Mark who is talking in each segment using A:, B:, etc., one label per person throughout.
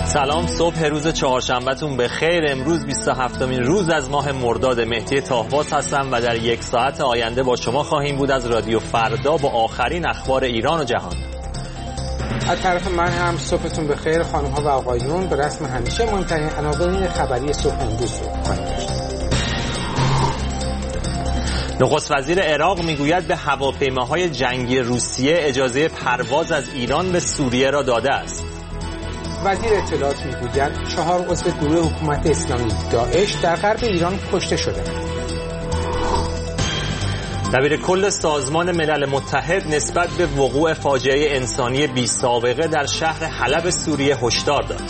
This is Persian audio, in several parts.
A: سلام، صبح روز چهارشنبهتون به خیر. امروز 27مین روز از ماه مرداد. مهدی طاهباز هستم و در یک ساعت آینده با شما خواهیم بود از رادیو فردا با آخرین اخبار ایران و جهان.
B: از طرف من هم صبحتون به خیر خانم ها و آقایون. به رسم همیشه مهمترین عناوین خبری صبح امروز رو خواهیم داشت.
A: نخست وزیر عراق میگوید به هواپیماهای جنگی روسیه اجازه پرواز از ایران به سوریه را داده است.
B: وزیر اطلاعات میگوید 4 عضو گروه حکومت اسلامی داعش در غرب ایران کشته شدند.
A: دبیر کل سازمان ملل متحد نسبت به وقوع فاجعه انسانی بی سابقه در شهر حلب سوریه هشدار داد.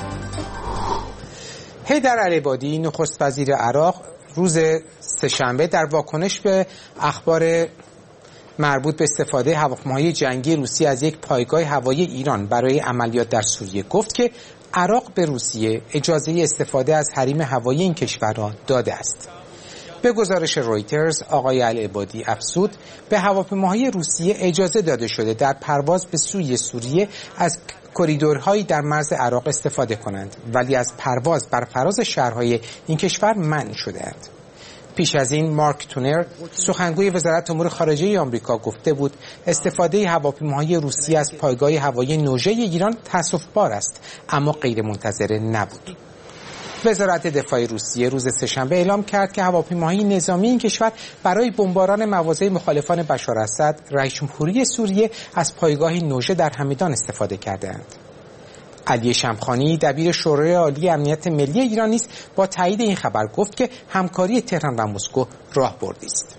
B: حیدر العبادی نخست وزیر عراق روز سه‌شنبه در واکنش به اخبار مربوط به استفاده هواپیماهای جنگی روسیه از یک پایگاه هوایی ایران برای عملیات در سوریه گفت که عراق به روسیه اجازه استفاده از حریم هوایی این کشور را داده است. به گزارش رویترز آقای العبادی افزود به هواپیماهای روسیه اجازه داده شده در پرواز به سوی سوریه از کریدورهایی در مرز عراق استفاده کنند، ولی از پرواز بر فراز شهرهای این کشور منع شده‌اند. پیش از این مارک تونر سخنگوی وزارت امور خارجه آمریکا گفته بود استفاده هواپیماهای روسیه از پایگاه هوایی نوژه ایران تأسف‌بار است، اما غیر منتظره نبود. وزارت دفاع روسیه روز سه‌شنبه اعلام کرد که هواپیماهای نظامی این کشور برای بمباران مواضع مخالفان بشار اسد رئیس جمهوری سوریه از پایگاه نوژه در همدان استفاده کردند. علی شمخانی دبیر شورای عالی امنیت ملی ایران نیز با تایید این خبر گفت که همکاری تهران و مسکو راهبردی است.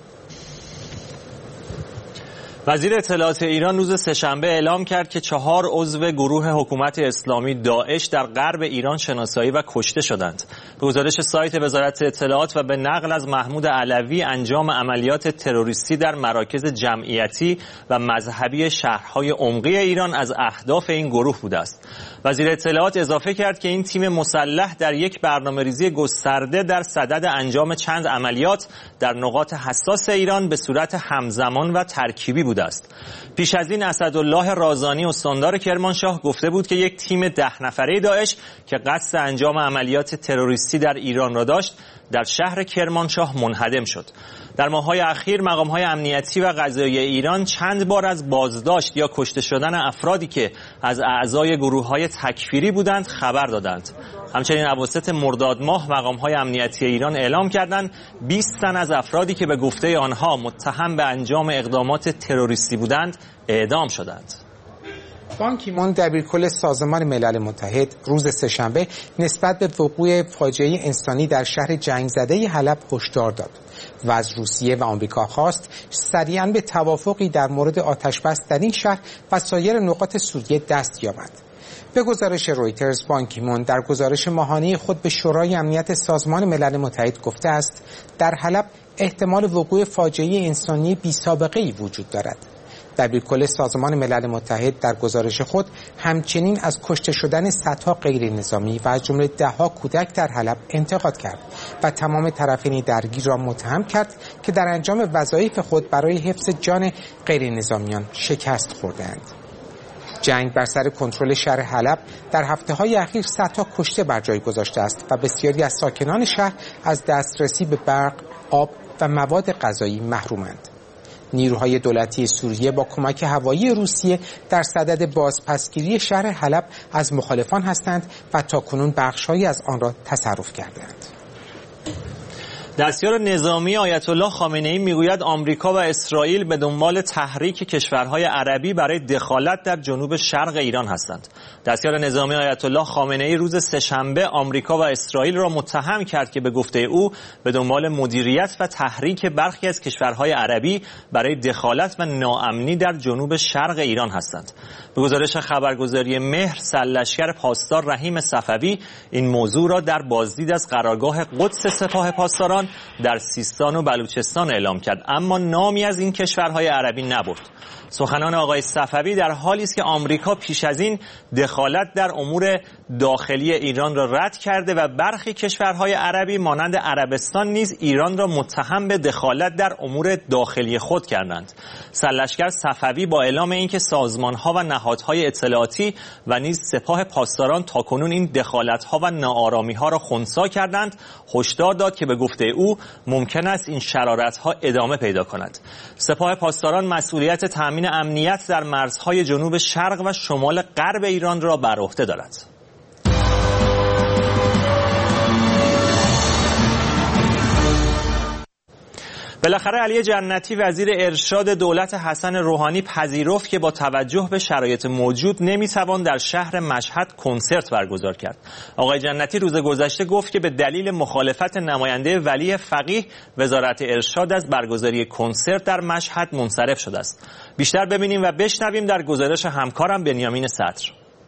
A: وزیر اطلاعات ایران روز سه‌شنبه اعلام کرد که 4 عضو گروه حکومت اسلامی داعش در غرب ایران شناسایی و کشته شدند. به گزارش سایت وزارت اطلاعات و به نقل از محمود علوی، انجام عملیات تروریستی در مراکز جمعیتی و مذهبی شهرهای عمقی ایران از اهداف این گروه بوده است. وزیر اطلاعات اضافه کرد که این تیم مسلح در یک برنامه‌ریزی گسترده در صدد انجام چند عملیات در نقاط حساس ایران به صورت همزمان و ترکیبی بوده است. پیش از این اسدالله رازانی استاندار کرمانشاه گفته بود که یک تیم 10 نفره داعش که قصد انجام عملیات تروریستی در ایران را داشت در شهر کرمانشاه منهدم شد. در ماه‌های اخیر مقام‌های امنیتی و قضایی ایران چند بار از بازداشت یا کشته شدن افرادی که از اعضای گروه‌های تکفیری بودند خبر دادند. همچنین اواسط مرداد ماه مقام‌های امنیتی ایران اعلام کردند 20 تن از افرادی که به گفته آنها متهم به انجام اقدامات تروریستی بودند اعدام شدند.
B: بان کی مون دبیرکل سازمان ملل متحد روز سه‌شنبه نسبت به وقوع فاجعه انسانی در شهر جنگ زده حلب هشدار داد و از روسیه و آمریکا خواست سریعاً به توافقی در مورد آتش‌بس در این شهر و سایر نقاط سوریه دست یابد. به گزارش رویترز بان کی مون در گزارش ماهانه خود به شورای امنیت سازمان ملل متحد گفته است در حلب احتمال وقوع فاجعه انسانی بی‌سابقه‌ای وجود دارد. دبیرکل سازمان ملل متحد در گزارش خود همچنین از کشته شدن صدها غیر نظامی و از جمله 10 کودک در حلب انتقاد کرد و تمام طرفین درگیر را متهم کرد که در انجام وظایف خود برای حفظ جان غیر نظامیان شکست خوردند. جنگ بر سر کنترل شهر حلب در هفته‌های اخیر صدها کشته بر جای گذاشته است و بسیاری از ساکنان شهر از دسترسی به برق، آب و مواد غذایی محرومند. نیروهای دولتی سوریه با کمک هوایی روسیه در صدد بازپسگیری شهر حلب از مخالفان هستند و تاکنون بخش‌هایی از آن را تصرف کردند.
A: دستیار نظامی آیت الله خامنه‌ای میگوید آمریکا و اسرائیل به دنبال تحریک کشورهای عربی برای دخالت در جنوب شرق ایران هستند. دستیار نظامی آیت الله خامنه‌ای روز سه‌شنبه آمریکا و اسرائیل را متهم کرد که به گفته او به دنبال مدیریت و تحریک برخی از کشورهای عربی برای دخالت و ناامنی در جنوب شرق ایران هستند. به گزارش خبرگزاری مهر، سرلشکر پاسدار رحیم صفوی این موضوع را در بازدید از قرارگاه قدس سپاه پاسداران در سیستان و بلوچستان اعلام کرد، اما نامی از این کشورهای عربی نبرد. سخنان آقای صفوی در حالی است که آمریکا پیش از این دخالت در امور داخلی ایران را رد کرده و برخی کشورهای عربی مانند عربستان نیز ایران را متهم به دخالت در امور داخلی خود کردند. سرلشکر صفوی با اعلام اینکه سازمان‌ها و نهادهای اطلاعاتی و نیز سپاه پاسداران تاکنون این دخالت‌ها و ناآرامی‌ها را خنثی کردند، هشدار داد که به گفته او ممکن است این شرارت‌ها ادامه پیدا کند. سپاه پاسداران مسئولیت تامین امنیت در مرزهای جنوب شرق و شمال غرب ایران را بر عهده دارد. بالاخره علی جنتی وزیر ارشاد دولت حسن روحانی پذیرفت که با توجه به شرایط موجود نمیتوان در شهر مشهد کنسرت برگزار کرد. آقای جنتی روز گذشته گفت که به دلیل مخالفت نماینده ولی فقیه وزارت ارشاد از برگزاری کنسرت در مشهد منصرف شده است. بیشتر ببینیم و بشنویم در گزارش همکارم بنیامین صدر.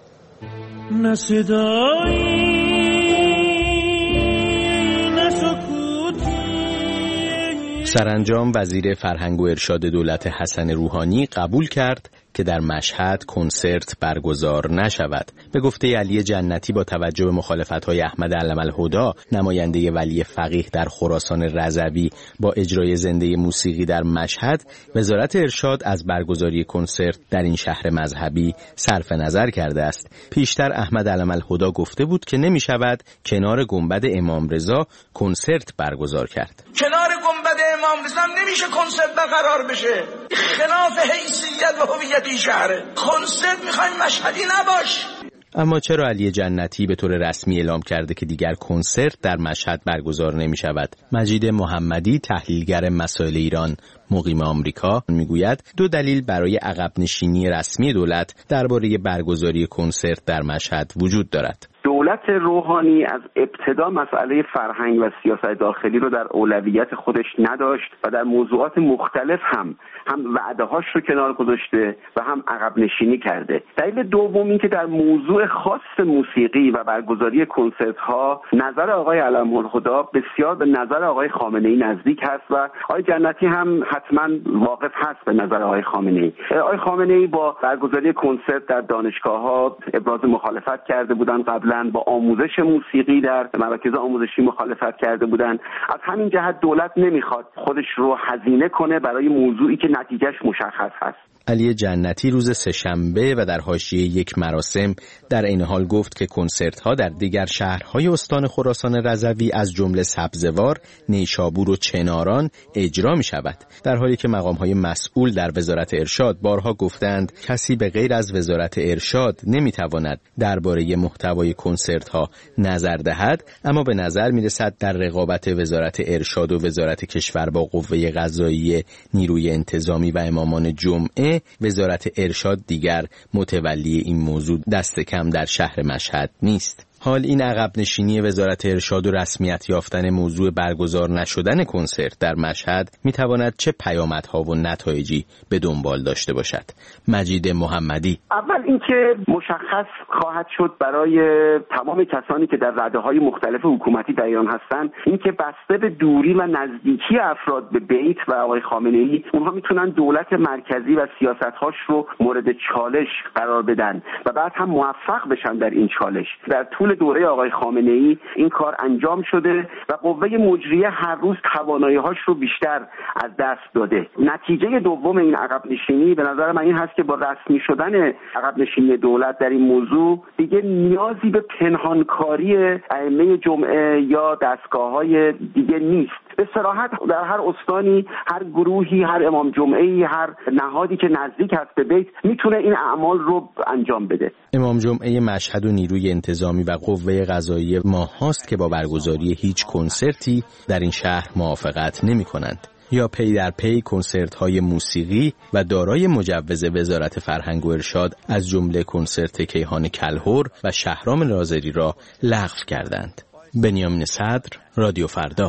C: سرانجام وزیر فرهنگ و ارشاد دولت حسن روحانی قبول کرد که در مشهد کنسرت برگزار نشود. به گفته علی جنتی با توجه به مخالفت‌های احمد علم‌الهدی نماینده ولی فقیه در خراسان رضوی با اجرای زنده موسیقی در مشهد، وزارت ارشاد از برگزاری کنسرت در این شهر مذهبی صرف نظر کرده است. پیشتر احمد علم‌الهدی گفته بود که نمی‌شود کنار گنبد امام رضا کنسرت برگزار کرد.
D: کنار گنبد امام رضا نمیشه کنسرت برقرار بشه. خلاف حیثیت و هویت این شهره. کنسرت میخوایم مشهدی نباش.
C: اما چرا علی جنتی به طور رسمی اعلام کرده که دیگر کنسرت در مشهد برگزار نمی شود؟ مجید محمدی، تحلیلگر مسائل ایران مقیم آمریکا، میگوید دو دلیل برای عقب نشینی رسمی دولت درباره برگزاری کنسرت در مشهد وجود دارد.
E: دولت روحانی از ابتدا مسئله فرهنگ و سیاست داخلی رو در اولویت خودش نداشت و در موضوعات مختلف هم وعده‌هاش رو کنار گذاشته و هم عقب نشینی کرده. دلیل دوم این که در موضوع خاص موسیقی و برگزاری کنسرت‌ها نظر آقای علم‌الهدی بسیار به نظر آقای خامنه‌ای نزدیک هست و آقای جنتی هم حتما واقف هست به نظر آقای خامنه‌ای. آقای خامنه‌ای با برگزاری کنسرت در دانشگاه‌ها ابراز مخالفت کرده بودند، قبلا با آموزش موسیقی در مراکز آموزشی مخالفت کرده بودند. از همین جهت دولت نمیخواد خودش رو هزینه کنه برای موضوعی که نتیجهش مشخص هست.
C: علی جنتی روز سه‌شنبه و در حاشیه یک مراسم در این حال گفت که کنسرت‌ها در دیگر شهرهای استان خراسان رضوی از جمله سبزوار، نیشابور و چناران اجرا می‌شود، در حالی که مقام‌های مسئول در وزارت ارشاد بارها گفتند کسی به غیر از وزارت ارشاد نمی‌تواند درباره محتوای کنسرت‌ها نظر دهد. اما به نظر می‌رسد در رقابت وزارت ارشاد و وزارت کشور با قوه قضاییه، نیروی انتظامی و امامان جمعه، وزارت ارشاد دیگر متولی این موضوع دست کم در شهر مشهد نیست. حال این عقب نشینی وزارت ارشاد و رسمیت یافتن موضوع برگزار نشدن کنسرت در مشهد میتواند چه پیامدها و نتایجی به دنبال داشته باشد؟ مجید محمدی:
E: اول اینکه مشخص خواهد شد برای تمام کسانی که در رده‌های مختلف حکومتی در ایران هستند، اینکه بسته به دوری و نزدیکی افراد به بیت و آقای خامنه‌ای، اونها میتونن دولت مرکزی و سیاست‌هاش رو مورد چالش قرار بدن و بعد هم موفق بشن در این چالش. در طول دوره آقای خامنه‌ای این کار انجام شده و قوه مجریه هر روز توانایی‌هاش رو بیشتر از دست داده. نتیجه دوم این عقب نشینی به نظر من این هست که با رسمی شدن عقب نشینی دولت در این موضوع دیگه نیازی به پنهانکاری ائمه جمعه یا دستگاه‌های دیگه نیست. به صراحت در هر استانی، هر گروهی، هر امام جمعه‌ای، هر نهادی که نزدیک هست به بیت میتونه این اعمال رو انجام بده.
C: امام جمعه مشهد و نیروی انتظامی و قوه قضاییه ماهاست که با برگزاری هیچ کنسرتی در این شهر موافقت نمی‌کنند. یا پی در پی کنسرت‌های موسیقی و دارای مجوز وزارت فرهنگ و ارشاد از جمله کنسرت کیهان کلهر و شهرام ناظری را لغو کردند. بنیامین صدر، رادیو فردا.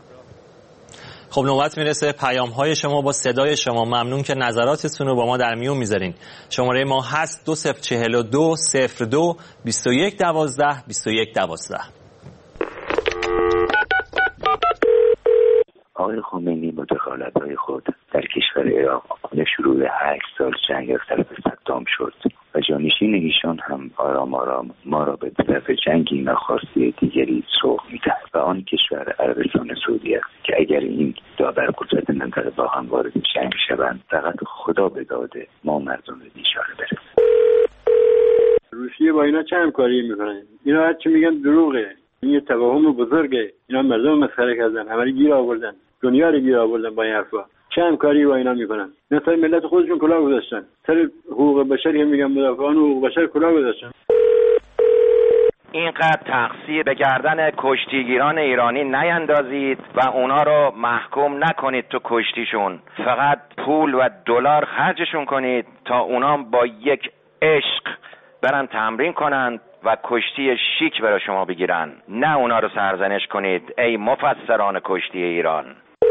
A: خب نوبت میرسه پیام‌های شما با صدای شما. ممنون که نظراتتون رو با ما در میون میذارین. شماره ما هست 2042 02 21 12 21 12.
F: آقای خمینی با دخالت‌های خود در کشور عراق در شروع 8 سال جنگ از طرف صدام شد و جانشین ایشان هم آرام آرام ما را به طرف جنگی ناخواسته دیگری سوق می‌دهد و آن کشور عربستان سعودی است که اگر این دو برقدرت منطقه با هم وارد جنگ شوند فقط خدا به داده ما مردم بیچاره برسیم.
G: روسیه با اینا چه همکاری میکنن؟ اینا هر چی میگن دروغه. این یه توهم بزرگه. اینا مردم مسخره کردن، همه گیر آوردن، دنیا رو گیر آوردن با این حرفا. چه همکاری با اینا میکنن؟ اینا سر ملت خودشون کلاه گذاشتن. سر حقوق بشر هم میگن مدافعان حقوق بشر کلاه گذاشتن.
H: اینقدر تقصیر به گردن کشتیگیران ایرانی نیندازید و اونا رو محکوم نکنید تو کشتیشون. فقط پول و دلار خرجشون کنید تا اونا با یک عشق برن تمرین کنند و کشتی شیک برای شما بگیرن. نه اونا رو سرزنش کنید ای مفسران کشتی ایران.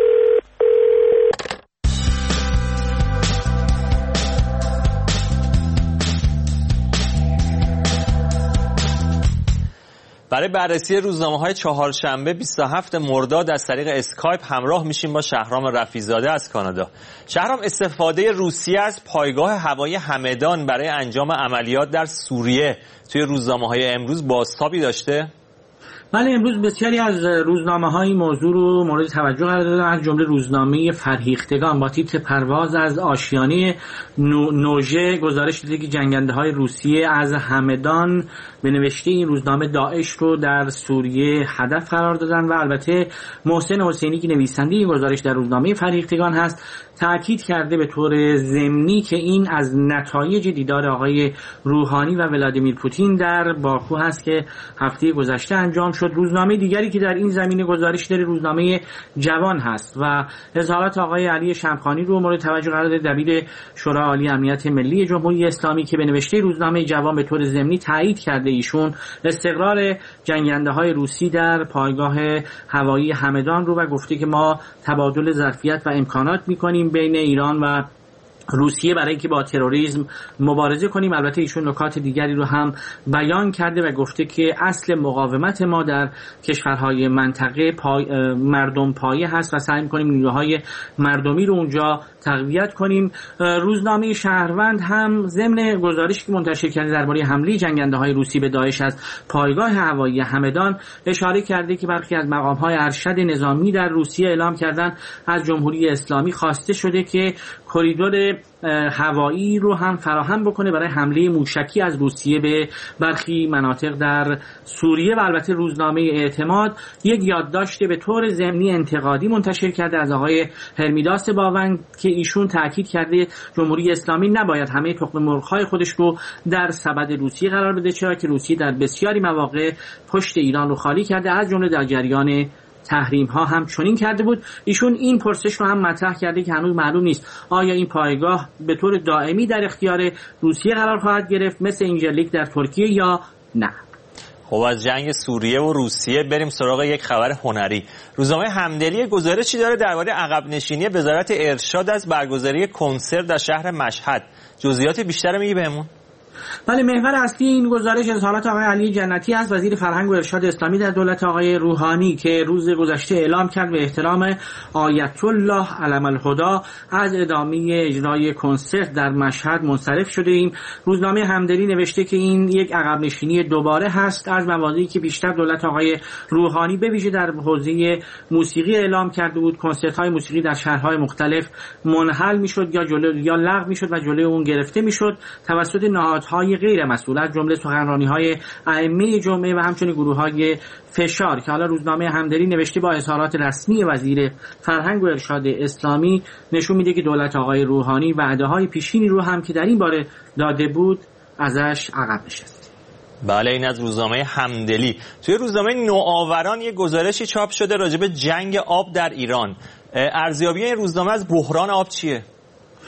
A: برای بررسی روزنامه‌های چهارشنبه 27 مرداد از طریق اسکایپ همراه میشیم با شهرام رفیع‌زاده از کانادا. شهرام، استفاده روسیه از پایگاه هوایی همدان برای انجام عملیات در سوریه توی روزنامه‌های امروز بازتابی داشته؟
I: بله، امروز بسیاری از روزنامه‌ها این موضوع رو مورد توجه قرار دادن، از جمله روزنامه فرهیختگان با تیتر پرواز از آشیانه نوژه گزارش داده که جنگنده‌های روسیه از همدان به نوشته این روزنامه داعش رو در سوریه هدف قرار دادن و البته محسن حسینی که نویسنده این گزارش در روزنامه فرهیختگان هست تأکید کرده به طور ضمنی که این از نتایج دیدار آقای روحانی و ولادیمیر پوتین در باکو هست که هفته گذشته انجام شد. روزنامه دیگری که در این زمینه گزارش داره روزنامه جوان هست و اظهارات آقای علی شمخانی رو مورد توجه قرار داده، دبیر شورای عالی امنیت ملی جمهوری اسلامی که به نوشته روزنامه جوان به طور ضمنی تایید کرده ایشون استقرار جنگنده‌های روسی در پایگاه هوایی همدان رو و گفته که ما تبادل ظرفیت و امکانات می‌کنیم بین ایران و روسیه برای اینکه با تروریسم مبارزه کنیم. البته ایشون نکات دیگری رو هم بیان کرده و گفته که اصل مقاومت ما در کشورهای منطقه مردم پایه هست و سعی می‌کنیم نیروهای مردمی رو اونجا تقویت کنیم. روزنامه شهروند هم ضمن گزارشی که منتشر کرده درباره حمله جنگنده‌های روسی به داعش از پایگاه هوایی همدان اشاره کرده که برخی از مقام‌های ارشد نظامی در روسیه اعلام کردن از جمهوری اسلامی خواسته شده که کریدور هوایی رو هم فراهم بکنه برای حمله موشکی از روسیه به برخی مناطق در سوریه. و البته روزنامه اعتماد یک یادداشت به طور ضمنی انتقادی منتشر کرده از آقای هرمیداس باونگ که ایشون تاکید کرده جمهوری اسلامی نباید همه تخم مرغ‌های خودش رو در سبد روسیه قرار بده، چرا که روسیه در بسیاری مواقع پشت ایران رو خالی کرده، از جمله در جریان تحریم ها هم چنین کرده بود. ایشون این پرسش رو هم مطرح کرده که هنوز معلوم نیست آیا این پایگاه به طور دائمی در اختیار روسیه قرار خواهد گرفت مثل اینجرلیک در ترکیه یا نه.
A: خب از جنگ سوریه و روسیه بریم سراغ یک خبر هنری. روزنامه همدلی گزارشی داره درباره عقب نشینی وزارت ارشاد از برگزاری کنسرت در شهر مشهد. جزئیات بیشتر میگی بهمون؟
I: بله، محور اصلی این گزارش اظهارات آقای علی جنتی است، وزیر فرهنگ و ارشاد اسلامی در دولت آقای روحانی که روز گذشته اعلام کرد به احترام آیت الله علم الهدی از ادامه اجرای کنسرت در مشهد منصرف شده ایم. روزنامه همدلی نوشته که این یک عقب نشینی دوباره هست از مواضعی که بیشتر دولت آقای روحانی به ویژه در حوزه موسیقی اعلام کرده بود. کنسرت‌های موسیقی در شهرهای مختلف منحل می‌شد یا لغو می‌شد و جلوی اون گرفته می‌شد توسط نهادهای غیر مسئول از جمله سخنرانی‌های ائمه جمعه و همچنین گروه‌های فشار که حالا روزنامه همدلی نوشته با اظهارات رسمی وزیر فرهنگ و ارشاد اسلامی نشون میده که دولت آقای روحانی وعده‌های پیشینی رو هم که در این باره داده بود ازش عقب نشست.
A: بله، این از روزنامه همدلی. توی روزنامه نوآوران یک گزارشی چاپ شده راجع به جنگ آب در ایران. ارزیابی این روزنامه از بحران آب چیه؟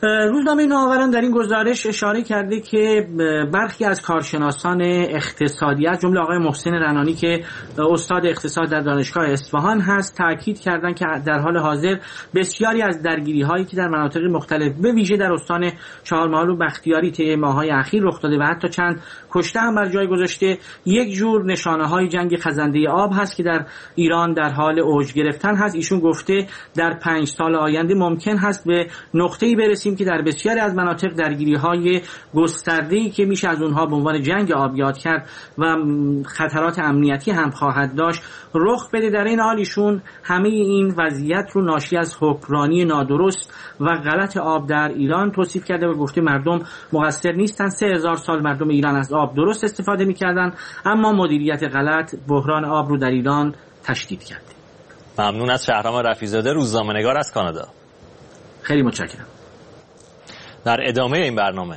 I: روزنامه نوآوران در این گزارش اشاره کرده که برخی از کارشناسان اقتصادی از جمله آقای محسن رنانی که استاد اقتصاد در دانشگاه اصفهان هست تاکید کردند که در حال حاضر بسیاری از درگیری‌هایی که در مناطق مختلف به ویژه در استان چهارمحال و بختیاری طی ماه‌های اخیر رخ داده و حتی چند کشته هم بر جای گذاشته یک جور نشانه‌های جنگ خزنده آب هست که در ایران در حال اوج گرفتن هست. ایشون گفته در 5 سال آینده ممکن هست به نقطه‌ای برسیم که در بسیاری از مناطق درگیری‌های گسترده‌ای که میشه از اونها به عنوان جنگ آب یاد کرد و خطرات امنیتی هم خواهد داشت رخ بده. در این حال ایشون همه این وضعیت رو ناشی از حکمرانی نادرست و غلط آب در ایران توصیف کرده و گفته مردم مقصر نیستن. 3000 سال مردم ایران از آب درست استفاده می‌کردن اما مدیریت غلط بحران آب رو در ایران تشدید کرده.
A: ممنون از شهرام رفیع‌زاده، روزنامه‌نگار از کانادا.
I: خیلی متشکرم.
A: در ادامه این برنامه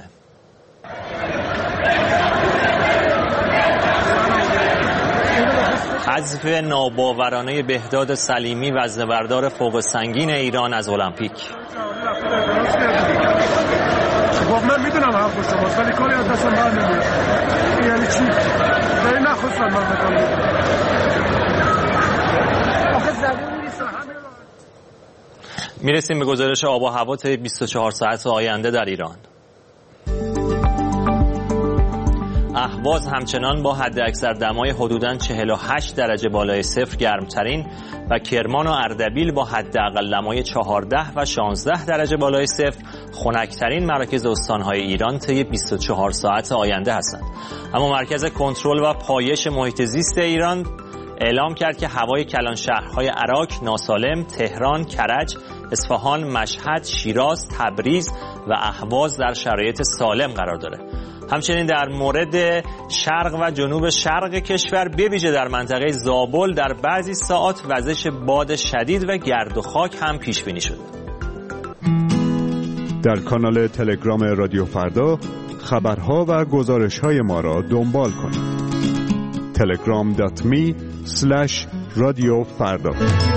A: حذف ناباورانه بهداد سلیمی وزنه‌بردار فوق سنگین ایران از المپیک.
J: من میدونم حرف شماست ولی کاری از دستم بر نمیاد. یعنی چی؟ داری نخواستم من بکنم. آخه زبون نیست همه.
A: میرسیم به گزارش آب و هوا طی 24 ساعت آینده در ایران. اهواز همچنان با حداکثر دمای حدوداً 48 درجه بالای صفر گرمترین و کرمان و اردبیل با حداقل دمای 14 و 16 درجه بالای صفر خنکترین مراکز استانهای ایران طی 24 ساعت آینده هستند. اما مرکز کنترل و پایش محیط زیست ایران اعلام کرد که هوای کلان شهرهای عراق، ناسالم، تهران، کرج، اصفهان، مشهد، شیراز، تبریز و اهواز در شرایط سالم قرار داره. همچنین در مورد شرق و جنوب شرق کشور به ویژه در منطقه زابل در بعضی ساعات وزش باد شدید و گرد و خاک هم پیش بینی شده.
K: در کانال تلگرام رادیو فردا خبرها و گزارش‌های ما را دنبال کنید. telegram.me/رادیوفردا.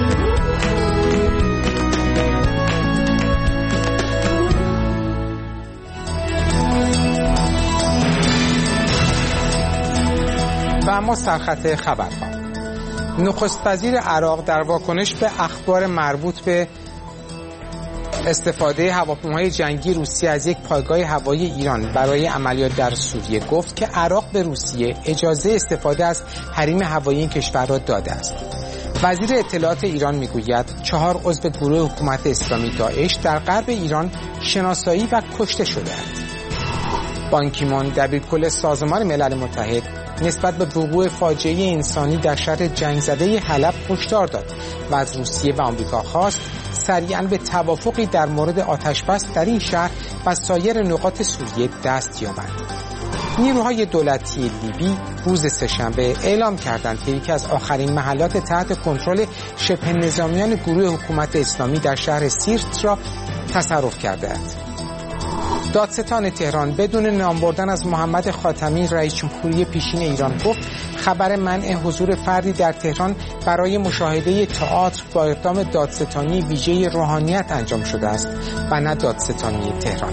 B: و اما سرخط خبرها. نخست وزیر عراق در واکنش به اخبار مربوط به استفاده هواپیماهای جنگی روسیه از یک پایگاه هوایی ایران برای عملیات در سوریه گفت که عراق به روسیه اجازه استفاده از حریم هوایی این کشور را داده است. وزیر اطلاعات ایران میگوید 4 عضو گروه حکومت اسلامی داعش در غرب ایران شناسایی و کشته شده‌اند. بان کی مون دبیرکل سازمان ملل متحد نسبت به وقوع فاجعه انسانی در شهر جنگ‌زده حلب هشدار داد و از روسیه و آمریکا خواست سریعاً به توافقی در مورد آتش‌بس در این شهر و سایر نقاط سوریه دست یابند. نیروهای دولتی لیبی روز سه‌شنبه اعلام کردند که یکی از آخرین محلات تحت کنترل شبه نظامیان گروه حکومت اسلامی در شهر سیرت را تصرف کرده‌اند. دادستان تهران بدون نام بردن از محمد خاتمی رئیس جمهوری پیشین ایران گفت خبر منع حضور فردی در تهران برای مشاهده تئاتر با اقدام دادستانی ویژه روحانیت انجام شده است و نه دادستانی تهران.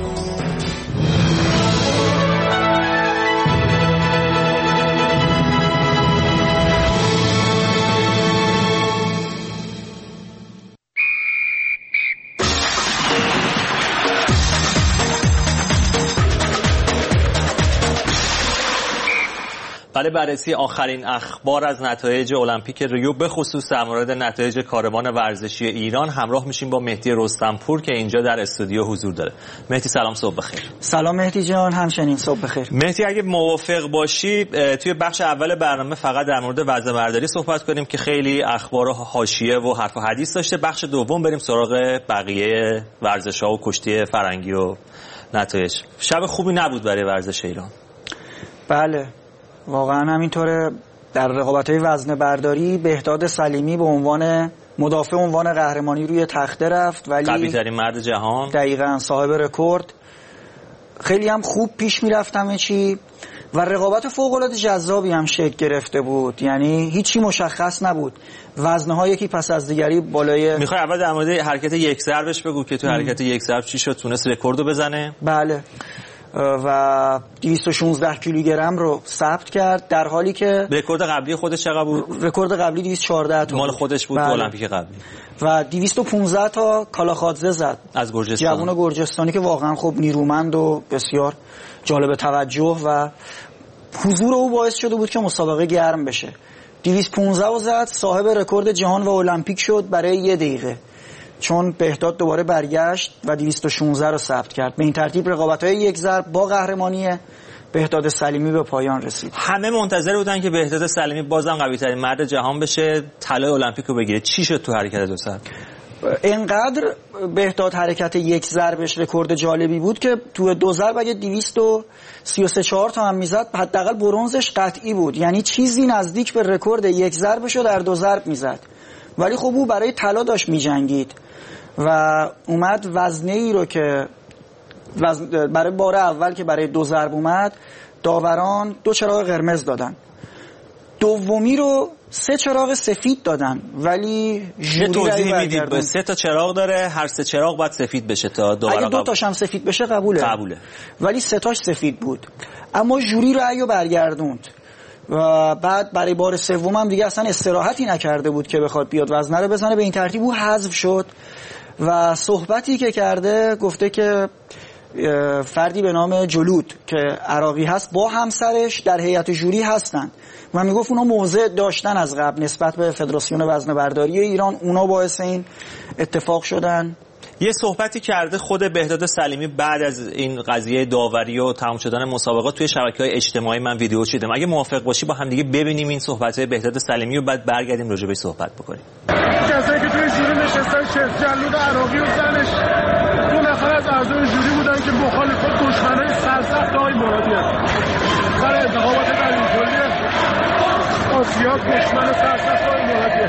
A: برای بررسی آخرین اخبار از نتایج المپیک ریو به خصوص در مورد نتایج کاروان ورزشی ایران همراه میشیم با مهدی رستمپور که اینجا در استودیو حضور داره. مهدی سلام، صبح بخیر.
L: سلام مهدی جان، همچنین صبح بخیر.
A: مهدی اگه موافق باشی توی بخش اول برنامه فقط در مورد وزنه‌برداری صحبت کنیم که خیلی اخبار و حاشیه و حرف و حدیث داشته. بخش دوم بریم سراغ بقیه ورزش‌ها و کشتی فرنگی و نتایج. شب خوبی نبود برای ورزش ایران.
L: بله واقعا همینطوره. در رقابت‌های وزنه‌برداری بهداد سلیمی به عنوان مدافع عنوان قهرمانی روی تخته رفت، ولی
A: قوی‌ترین مرد جهان،
L: دقیقاً صاحب رکورد. خیلی هم خوب پیش می‌رفت همه چی. و رقابت فوق‌العاده جذابی هم شکل گرفته بود، یعنی هیچی مشخص نبود، وزنه‌ها یکی پس از دیگری بالای.
A: میخوای اول در مورد حرکت یک ضربش بگو که تو حرکت یک ضرب چی شد، تونست رکوردو بزنه؟
L: بله، و 216 کیلوگرم رو ثبت کرد، در حالی که
A: رکورد قبلی خودش چقدر بود؟
L: رکورد قبلی 214 تا
A: مال خودش بود. بله. المپیک قبلی.
L: و 215 تا کالاخادزه زد
A: از گرجستان،
L: جوان گرجستانی که واقعا خب نیرومند و بسیار جالب توجه و حضور او باعث شده بود که مسابقه گرم بشه. 215 رو زد، صاحب رکورد جهان و المپیک شد برای 1 دقیقه، چون بهداد دوباره برگشت و 216 رو ثبت کرد. به این ترتیب رقابت‌های یک ضرب با قهرمانی بهداد سلیمی به پایان رسید.
A: همه منتظر بودن که بهداد سلیمی بازم قوی‌ترین مرد جهان بشه، طلای المپیک رو بگیره. چی شد تو حرکت 2 ضرب؟
L: اینقدر بهداد حرکت یک ضربش رکورد جالبی بود که تو 2 ضرب اگه 233 تا هم میزد حداقل برنزش قطعی بود، یعنی چیزی نزدیک به رکورد یک ضربشو در 2 ضرب میزد. ولی خب او برای طلا داشت میجنگید و اومد وزنه ای رو که برای بار اول که برای 2 ضرب اومد، داوران 2 چراغ قرمز دادن، دومی رو 3 چراغ سفید دادن، ولی
A: ژوری توضیح میدید 3 تا چراغ داره، هر 3 چراغ باید سفید بشه تا داوران
L: اگه 2 تاش هم سفید بشه قبوله. ولی 3 تاش سفید بود، اما ژوری رأیو برگردوند و بعد برای بار سوم هم دیگه اصلا استراحتی نکرده بود که بخواد بیاد وزنه رو بزنه. به این ترتیب او حذف شد و صحبتی که کرده گفته که فردی به نام جلود که عراقی هست با همسرش در هیئت ژوری هستن و میگفت اونا موضع داشتن از قبل نسبت به فدراسیون وزنه‌برداری ایران، اونا باعث این اتفاق شدن.
A: یه صحبتی کرده خود بهداد سلیمی بعد از این قضیه داوری و تمام شدن مسابقات توی شبکه‌های اجتماعی، من ویدیو دیدم. اگه موافق باشی با هم دیگه ببینیم این صحبت‌های بهداد سلیمی و بعد برگردیم راجع بهش صحبت بکنیم.
J: کسایی که توی ژوری نشستن، شیخ جلود عراقی و زنش 2 نفر از اعضای ژوری بودن که مخالفت دشمنای سرسخت آقای مرادی هستن. برای انتخابات بین‌المللی آسیا دشمن سرسخت آقای مرادی.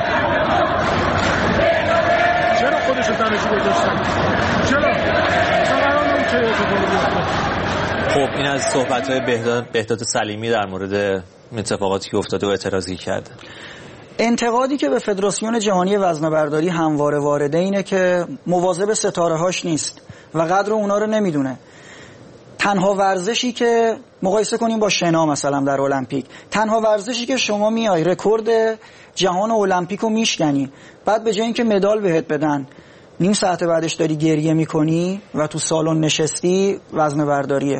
J: چرا خودشو تنشی گذاشتن؟ چرا؟ قرار چه اتفاقی بیفته؟
A: خب این از صحبت‌های بهداد سلیمی در مورد اتفاقاتی که افتاده و اعتراضی کرده.
L: انتقادی که به فدراسیون جهانی وزنه‌برداری همواره وارده اینه که مواظب ستاره‌هاش نیست و قدر اونا رو نمیدونه. تنها ورزشی که مقایسه کنیم با شنا مثلا در المپیک، تنها ورزشی که شما میای رکورد جهان المپیک رو میشکنی، بعد به جای اینکه مدال بهت بدن نیم ساعت بعدش داری گریه میکنی و تو سالن نشستی، وزنه‌برداریه.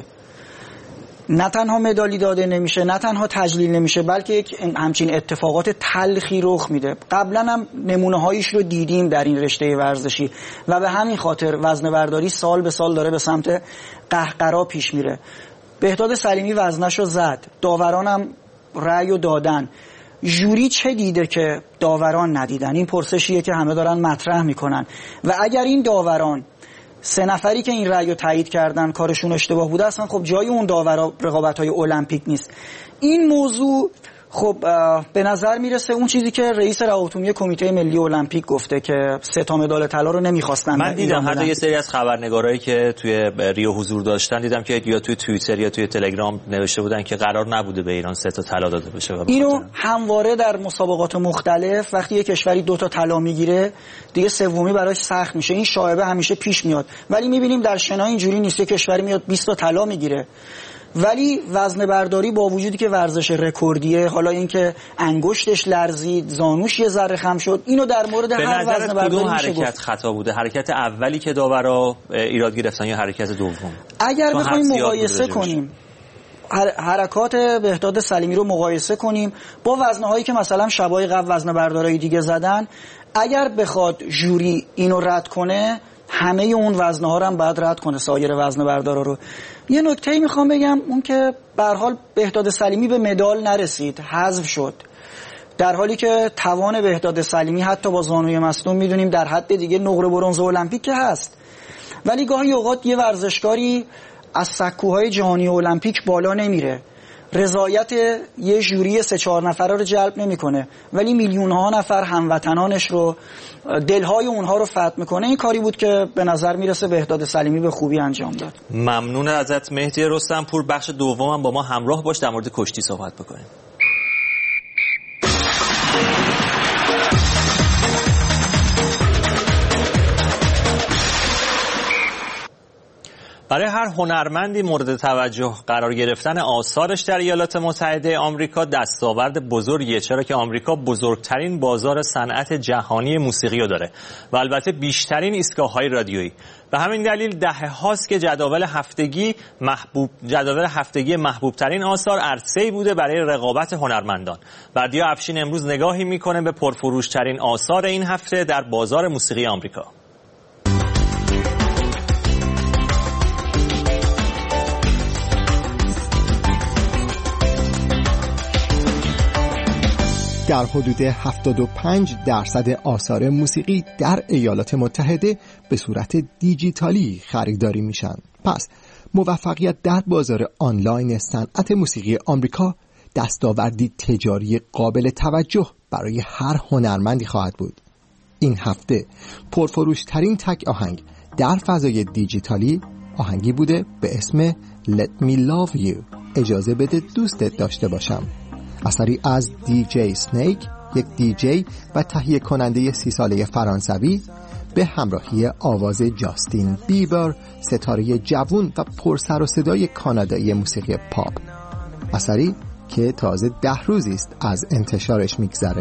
L: نه تنها مدالی داده نمیشه، نه تنها تجلیل نمیشه، بلکه یک همچین اتفاقات تلخی رخ میده. قبلا هم نمونه هایش رو دیدیم در این رشته ورزشی و به همین خاطر وزنه‌برداری سال به سال داره به سمت قهقرا پیش میره. بهداد سلیمی وزنشو زد، داوران هم رأیو دادن. ژوری چه دیده که داوران ندیدن؟ این پرسشیه که همه دارن مطرح میکنن و اگر این داوران 3 نفری که این رأی رو تایید کردن کارشون اشتباه بوده، اصلا خب جای اون داورا رقابت‌های المپیک نیست. این موضوع خب به نظر میرسه اون چیزی که رئیس روابط کمیته ملی المپیک گفته که 3 تا مدال طلا رو نمیخواستن.
A: من دیدم حتی یه سری از خبرنگارایی که توی ریو حضور داشتن دیدم که یا توی توییتر یا توی تلگرام نوشته بودن که قرار نبوده به ایران 3 تا طلا داده بشه.
L: اینو همواره در مسابقات مختلف وقتی یه کشوری 2 تا طلا میگیره دیگه سومی براش سخت میشه. این شایبه همیشه پیش میاد، ولی میبینیم در شنا اینجوری نیست. یه کشوری میاد 20 تا طلا میگیره، ولی وزنه‌برداری با وجودی که ورزش رکوردیه، حالا اینکه انگشتش لرزید، زانوش یه ذره خم شد، اینو در مورد هر وزنه‌برداری میشه گفت.
A: حرکت خطا بوده؟ حرکت اولی که داورا ایراد گرفتن یا حرکت دوم؟
L: اگر بخوایم مقایسه کنیم حرکات بهداد سلیمی رو مقایسه کنیم با وزنه‌هایی که مثلا شبای قبل وزنه‌بردارای دیگه زدن، اگر بخواد ژوری اینو رد کنه، همه اون وزنه‌ها رو هم باید رد کنه، سایر وزنه‌بردارا رو. یه نکته‌ای میخوام بگم، اون که به هر حال بهداد سلیمی به مدال نرسید، حذف شد، در حالی که توان بهداد سلیمی حتی با زانوی مصدوم میدونیم در حد دیگه نقره برنز المپیک که هست. ولی گاهی اوقات یه ورزشکاری از سکوهای جهانی المپیک بالا نمیره رضایت یه ژوری 3-4 نفره رو جلب نمیکنه، ولی میلیون‌ها نفر هموطنانش رو، دلهای اونها رو فتح میکنه. این کاری بود که به نظر میرسه بهداد سلیمی به خوبی انجام داد.
A: ممنون ازت مهدی رستمپور. بخش دومم با ما همراه باش، در مورد کشتی صحبت بکنیم. برای هر هنرمندی مورد توجه قرار گرفتن آثارش در ایالات متحده آمریکا دستاورد بزرگیه، چرا که آمریکا بزرگترین بازار صنعت جهانی موسیقی رو داره و البته بیشترین ایستگاه‌های رادیویی. به همین دلیل دهه هاست که جدول هفتگی محبوب ترین آثار عرصه‌ای بوده برای رقابت هنرمندان. بردیا افشین امروز نگاهی میکنه به پرفروش ترین آثار این هفته در بازار موسیقی آمریکا.
M: در حدود 75% آثار موسیقی در ایالات متحده به صورت دیجیتالی خریداری میشن. پس موفقیت در بازار آنلاین صنعت موسیقی آمریکا دستاوردی تجاری قابل توجه برای هر هنرمندی خواهد بود. این هفته پرفروشترین تک آهنگ در فضای دیجیتالی آهنگی بوده به اسم Let Me Love You، اجازه بده دوستت داشته باشم، اثری از دیجی سنیک، یک دیجی و تهیه کننده 30 ساله فرانسوی، به همراهی آواز جاستین بیبر، ستاره جوون و پرسر و صدای کانادایی موسیقی پاپ. اثری که تازه 10 روزی است از انتشارش میگذره.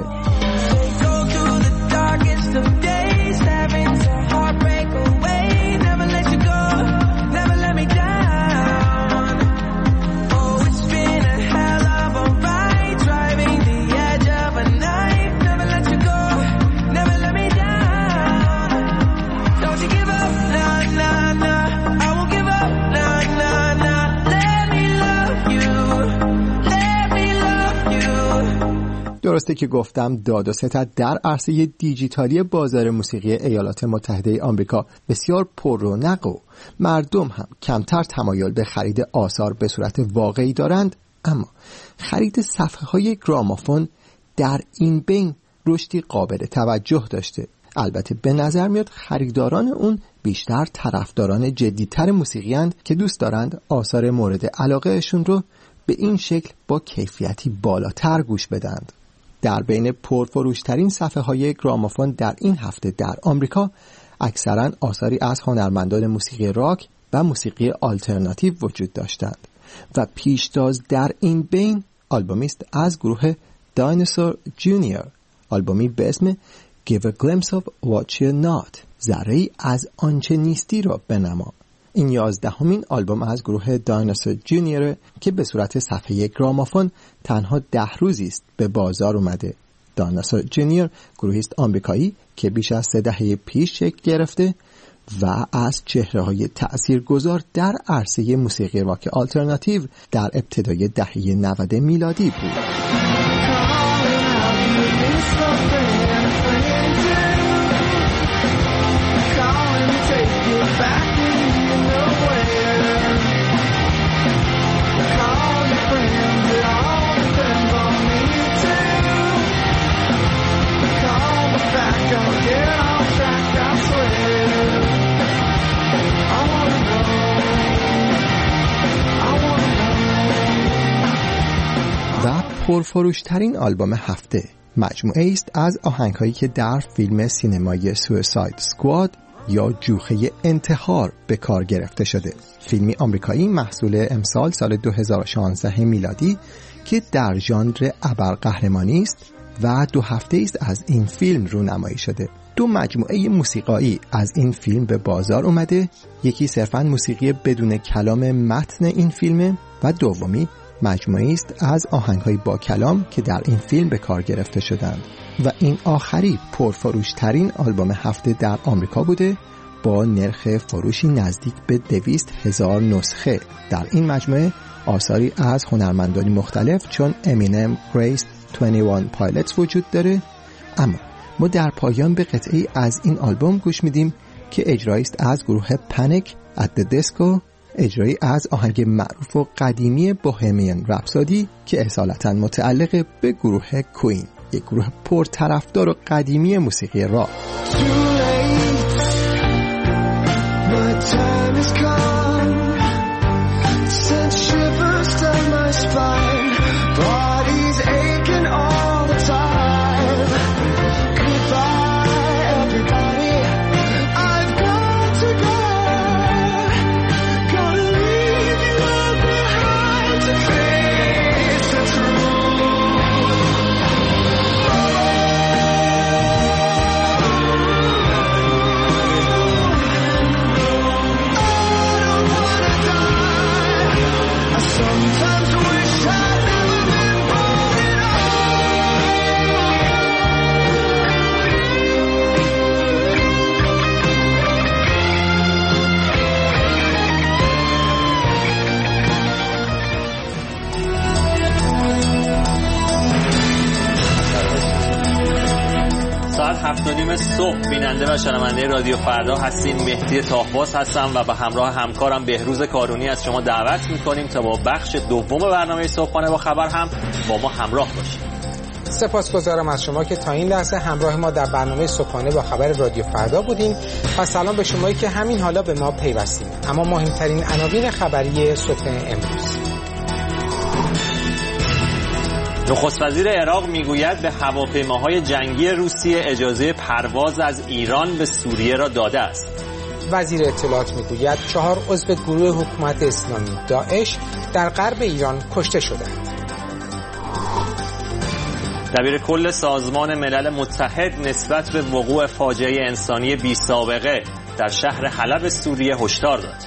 M: درسته که گفتم داد و ستد در عرصه دیجیتالی بازار موسیقی ایالات متحده آمریکا بسیار پررونق و مردم هم کمتر تمایل به خرید آثار به صورت واقعی دارند، اما خرید صفحه‌های گرامافون در این بین رشدی قابل توجه داشته. البته به نظر میاد خریداران اون بیشتر طرفداران جدی‌تر موسیقی اند که دوست دارند آثار مورد علاقهشون رو به این شکل با کیفیتی بالاتر گوش بدند. در بین پرفروشترین صفحه‌های گرامافون در این هفته در آمریکا اکثراً آثاری از هنرمندان موسیقی راک و موسیقی آلترناتیو وجود داشتند و پیشتاز در این بین آلبومی است از گروه دایناسور جونیور، آلبومی به اسم Give a Glimpse of What You're Not، ذره‌ای از آنچه نیستی را بنما. این 11مین آلبوم از گروه دایناسور جونیور که به صورت صفحه گرامافون تنها 10 روزی است به بازار اومده. دایناسور جونیور گروهی است آمریکایی که بیش از 3 دهه پیش شکل گرفته و از چهره‌های تأثیرگذار در عرصه موسیقی راک آلترناتیو در ابتدای دهه 90 میلادی بود. پرفروشترین آلبوم هفته مجموعه است از آهنگ‌هایی که در فیلم سینمایی سویساید اسکواد یا جوخه انتحار به کار گرفته شده. فیلمی آمریکایی محصول امسال سال 2016 میلادی که در ژانر ابرقهرمانی است و 2 هفته است از این فیلم رونمایی شده. 2 مجموعه موسیقایی از این فیلم به بازار اومده، یکی صرفاً موسیقی بدون کلام متن این فیلمه و دومی مجموعه است از آهنگ‌های با کلام که در این فیلم به کار گرفته شدند و این آخری پرفروشترین آلبوم هفته در آمریکا بوده با نرخ فروشی نزدیک به 200,000 نسخه. در این مجموعه آثاری از هنرمندانی مختلف چون امینم، گریس، 21 پایلتس وجود داره، اما ما در پایان به قطعی از این آلبوم گوش میدیم که اجرایی است از گروه پانیک ات دی دیسکو اجرایی از آهنگ معروف و قدیمی بوهمیان رپسودی که اصالتاً متعلق به گروه کوین، یک گروه پرطرفدار و قدیمی موسیقی راک.
A: ساعت 7:30 صبح بیننده و شنونده رادیو فردا هستین. مهدی طاهباز هستم و به همراه همکارم بهروز کارونی از شما دعوت می‌کنیم تا با بخش دوم برنامه صبحانه با خبر هم با ما همراه باشید.
B: سپاسگزارم از شما که تا این لحظه همراه ما در برنامه صبحانه با خبر رادیو فردا بودین و سلام به شمایی که همین حالا به ما پیوستین. اما مهمترین عناوین خبری صبح امروز:
A: نخست وزیر عراق میگوید به هواپیماهای جنگی روسیه اجازه پرواز از ایران به سوریه را داده است.
B: وزیر اطلاعات میگوید 4 عضو گروه حکومت اسلامی داعش در غرب ایران کشته شدند.
A: دبیر کل سازمان ملل متحد نسبت به وقوع فاجعه انسانی بی‌سابقه در شهر حلب سوریه هشدار داد.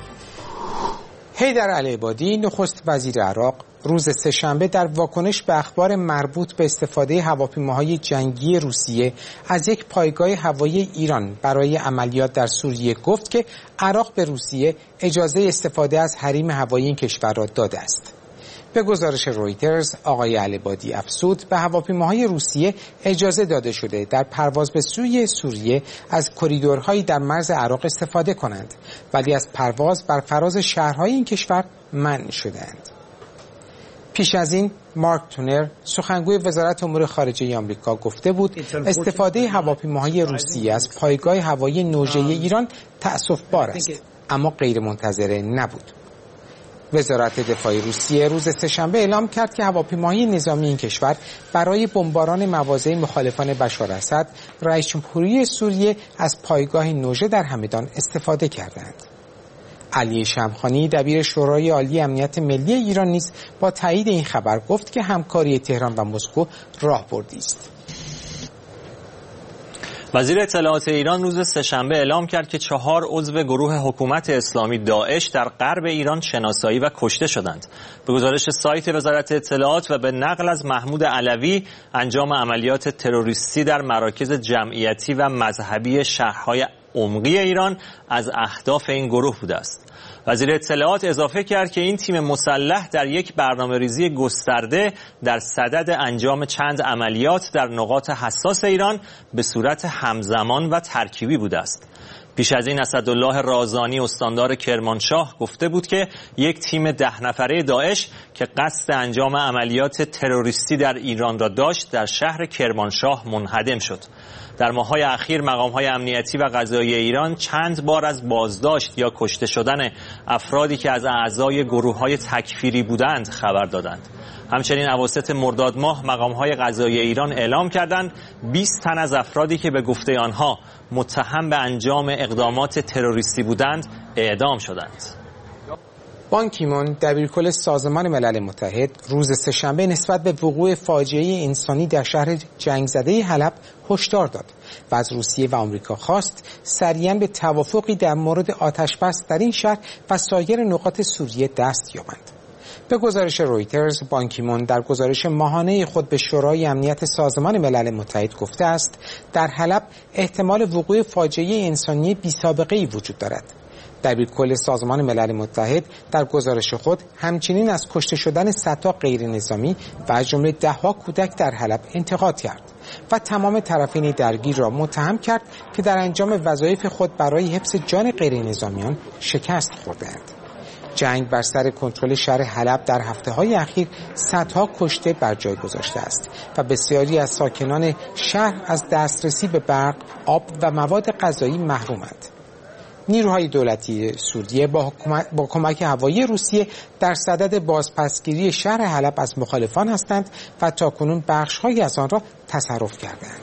B: حیدر العبادی نخست وزیر عراق روز سه‌شنبه در واکنش به اخبار مربوط به استفاده هواپیماهای جنگی روسیه از یک پایگاه هوایی ایران برای عملیات در سوریه گفت که عراق به روسیه اجازه استفاده از حریم هوایی این کشور را داده است. به گزارش رویترز آقای العبادی افزود به هواپیماهای روسیه اجازه داده شده در پرواز به سوی سوریه از کریدورهایی در مرز عراق استفاده کنند، ولی از پرواز بر فراز شهرهای این کشور منع شدند. پیش از این مارک تونر سخنگوی وزارت امور خارجه آمریکا گفته بود استفاده هواپیماهای روسیه از پایگاه هوایی نوژه ایران تأسف‌بار است، اما غیر منتظره نبود. وزارت دفاع روسیه روز سه‌شنبه اعلام کرد که هواپیماهای نظامی این کشور برای بمباران مواضع مخالفان بشار اسد رئیس جمهوری سوریه از پایگاه نوژه در همدان استفاده کردند. علی شمخانی دبیر شورای عالی امنیت ملی ایران نیز با تایید این خبر گفت که همکاری تهران و مسکو راهبردی است.
A: وزیر اطلاعات ایران روز سه‌شنبه اعلام کرد که 4 عضو گروه حکومت اسلامی داعش در غرب ایران شناسایی و کشته شدند. به گزارش سایت وزارت اطلاعات و به نقل از محمود علوی، انجام عملیات تروریستی در مراکز جمعیتی و مذهبی شهرهای عمقی ایران از اهداف این گروه بوده است. وزیر اطلاعات اضافه کرد که این تیم مسلح در یک برنامه‌ریزی گسترده در صدد انجام چند عملیات در نقاط حساس ایران به صورت همزمان و ترکیبی بوده است. پیش از این اسدالله رازانی استاندار کرمانشاه گفته بود که یک تیم 10 نفره داعش که قصد انجام عملیات تروریستی در ایران را داشت در شهر کرمانشاه منهدم شد. در ماه‌های اخیر مقام‌های امنیتی و قضایی ایران چند بار از بازداشت یا کشته شدن افرادی که از اعضای گروه‌های تکفیری بودند خبر دادند. همچنین اواسط مرداد ماه مقام‌های قضایی ایران اعلام کردند 20 تن از افرادی که به گفته آنها متهم به انجام اقدامات تروریستی بودند اعدام شدند.
B: بان کی مون دبیرکل سازمان ملل متحد روز سه‌شنبه نسبت به وقوع فاجعه انسانی در شهر جنگ زده حلب هشدار داد و از روسیه و آمریکا خواست سریعاً به توافقی در مورد آتش‌بس در این شهر و سایر نقاط سوریه دست یابند. به گزارش رویترز بان کی مون در گزارش ماهانه خود به شورای امنیت سازمان ملل متحد گفته است در حلب احتمال وقوع فاجعه انسانی بی‌سابقه‌ای وجود دارد. دبیرکل سازمان ملل متحد در گزارش خود همچنین از کشته شدن صدها غیر نظامی و از جمله 10 کودک در حلب انتقاد کرد و تمام طرفین درگیر را متهم کرد که در انجام وظایف خود برای حفظ جان غیر نظامیان شکست خوردند. جنگ بر سر کنترل شهر حلب در هفته‌های اخیر صدها کشته بر جای گذاشته است و بسیاری از ساکنان شهر از دسترسی به برق، آب و مواد غذایی محرومند. نیروهای دولتی سوریه با کمک هوایی روسیه در صدد بازپسگیری شهر حلب از مخالفان هستند و تاکنون بخش‌هایی از آن را تصرف کردند.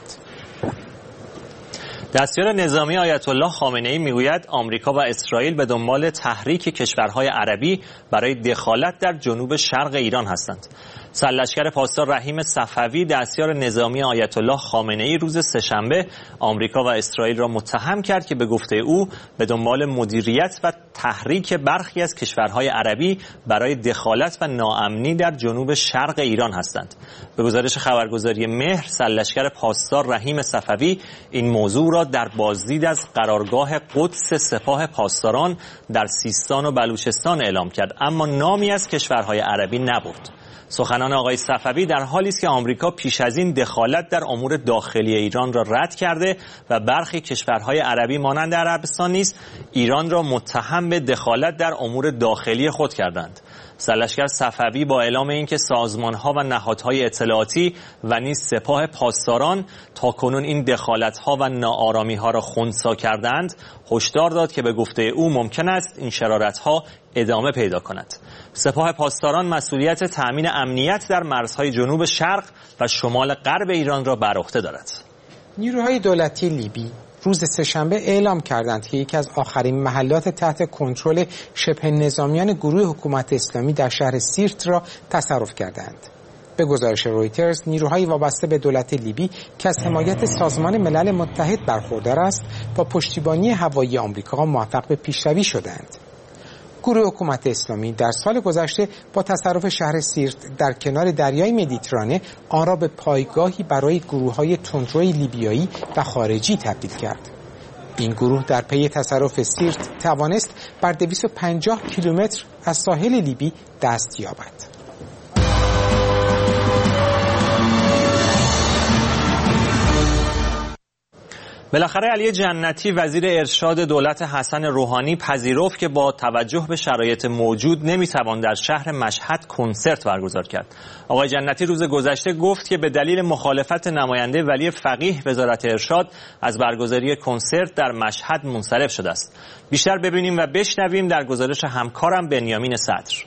A: دستیار نظامی آیت الله خامنه‌ای میگوید آمریکا و اسرائیل به دنبال تحریک کشورهای عربی برای دخالت در جنوب شرق ایران هستند. سرلشکر پاسدار رحیم صفوی دستیار نظامی آیت الله خامنه‌ای روز سه‌شنبه آمریکا و اسرائیل را متهم کرد که به گفته او به دنبال مدیریت و تحریک برخی از کشورهای عربی برای دخالت و ناامنی در جنوب شرق ایران هستند. به گزارش خبرگزاری مهر، سرلشکر پاسدار رحیم صفوی این موضوع را در بازدید از قرارگاه قدس سپاه پاسداران در سیستان و بلوچستان اعلام کرد، اما نامی از کشورهای عربی نبرد. سخنان آقای صفوی در حالی است که آمریکا پیش از این دخالت در امور داخلی ایران را رد کرده و برخی کشورهای عربی مانند عربستان نیز ایران را متهم به دخالت در امور داخلی خود کردند. سرلشکر صفوی با اعلام اینکه سازمان‌ها و نهادهای اطلاعاتی و نیز سپاه پاسداران تاکنون این دخالت‌ها و ناآرامی‌ها را خنثی کردند، هشدار داد که به گفته او ممکن است این شرارت‌ها ادامه پیدا کند. سپاه پاسداران مسئولیت تأمین امنیت در مرزهای جنوب شرق و شمال غرب ایران را بر عهده دارد.
B: نیروهای دولتی لیبی روز سه‌شنبه اعلام کردند که یکی از آخرین محلات تحت کنترل شبه نظامیان گروه حکومت اسلامی در شهر سیرت را تصرف کردند. به گزارش رویترز، نیروهای وابسته به دولت لیبی که از حمایت سازمان ملل متحد برخوردار است، با پشتیبانی هوایی آمریکا موفق به پیشروی شدند. گروه حکومت اسلامی در سال گذشته با تصرف شهر سیرت در کنار دریای مدیترانه آن را به پایگاهی برای گروه‌های تندروی لیبیایی و خارجی تبدیل کرد. این گروه در پی تصرف سیرت توانست بر 250 کیلومتر از ساحل لیبی دست یابد.
A: بالاخره علی جنتی وزیر ارشاد دولت حسن روحانی پذیرفت که با توجه به شرایط موجود نمیتوان در شهر مشهد کنسرت برگزار کرد. آقای جنتی روز گذشته گفت که به دلیل مخالفت نماینده ولی فقیه وزارت ارشاد از برگزاری کنسرت در مشهد منصرف شده است. بیشتر ببینیم و بشنویم در گزارش همکارم بنیامین صدر.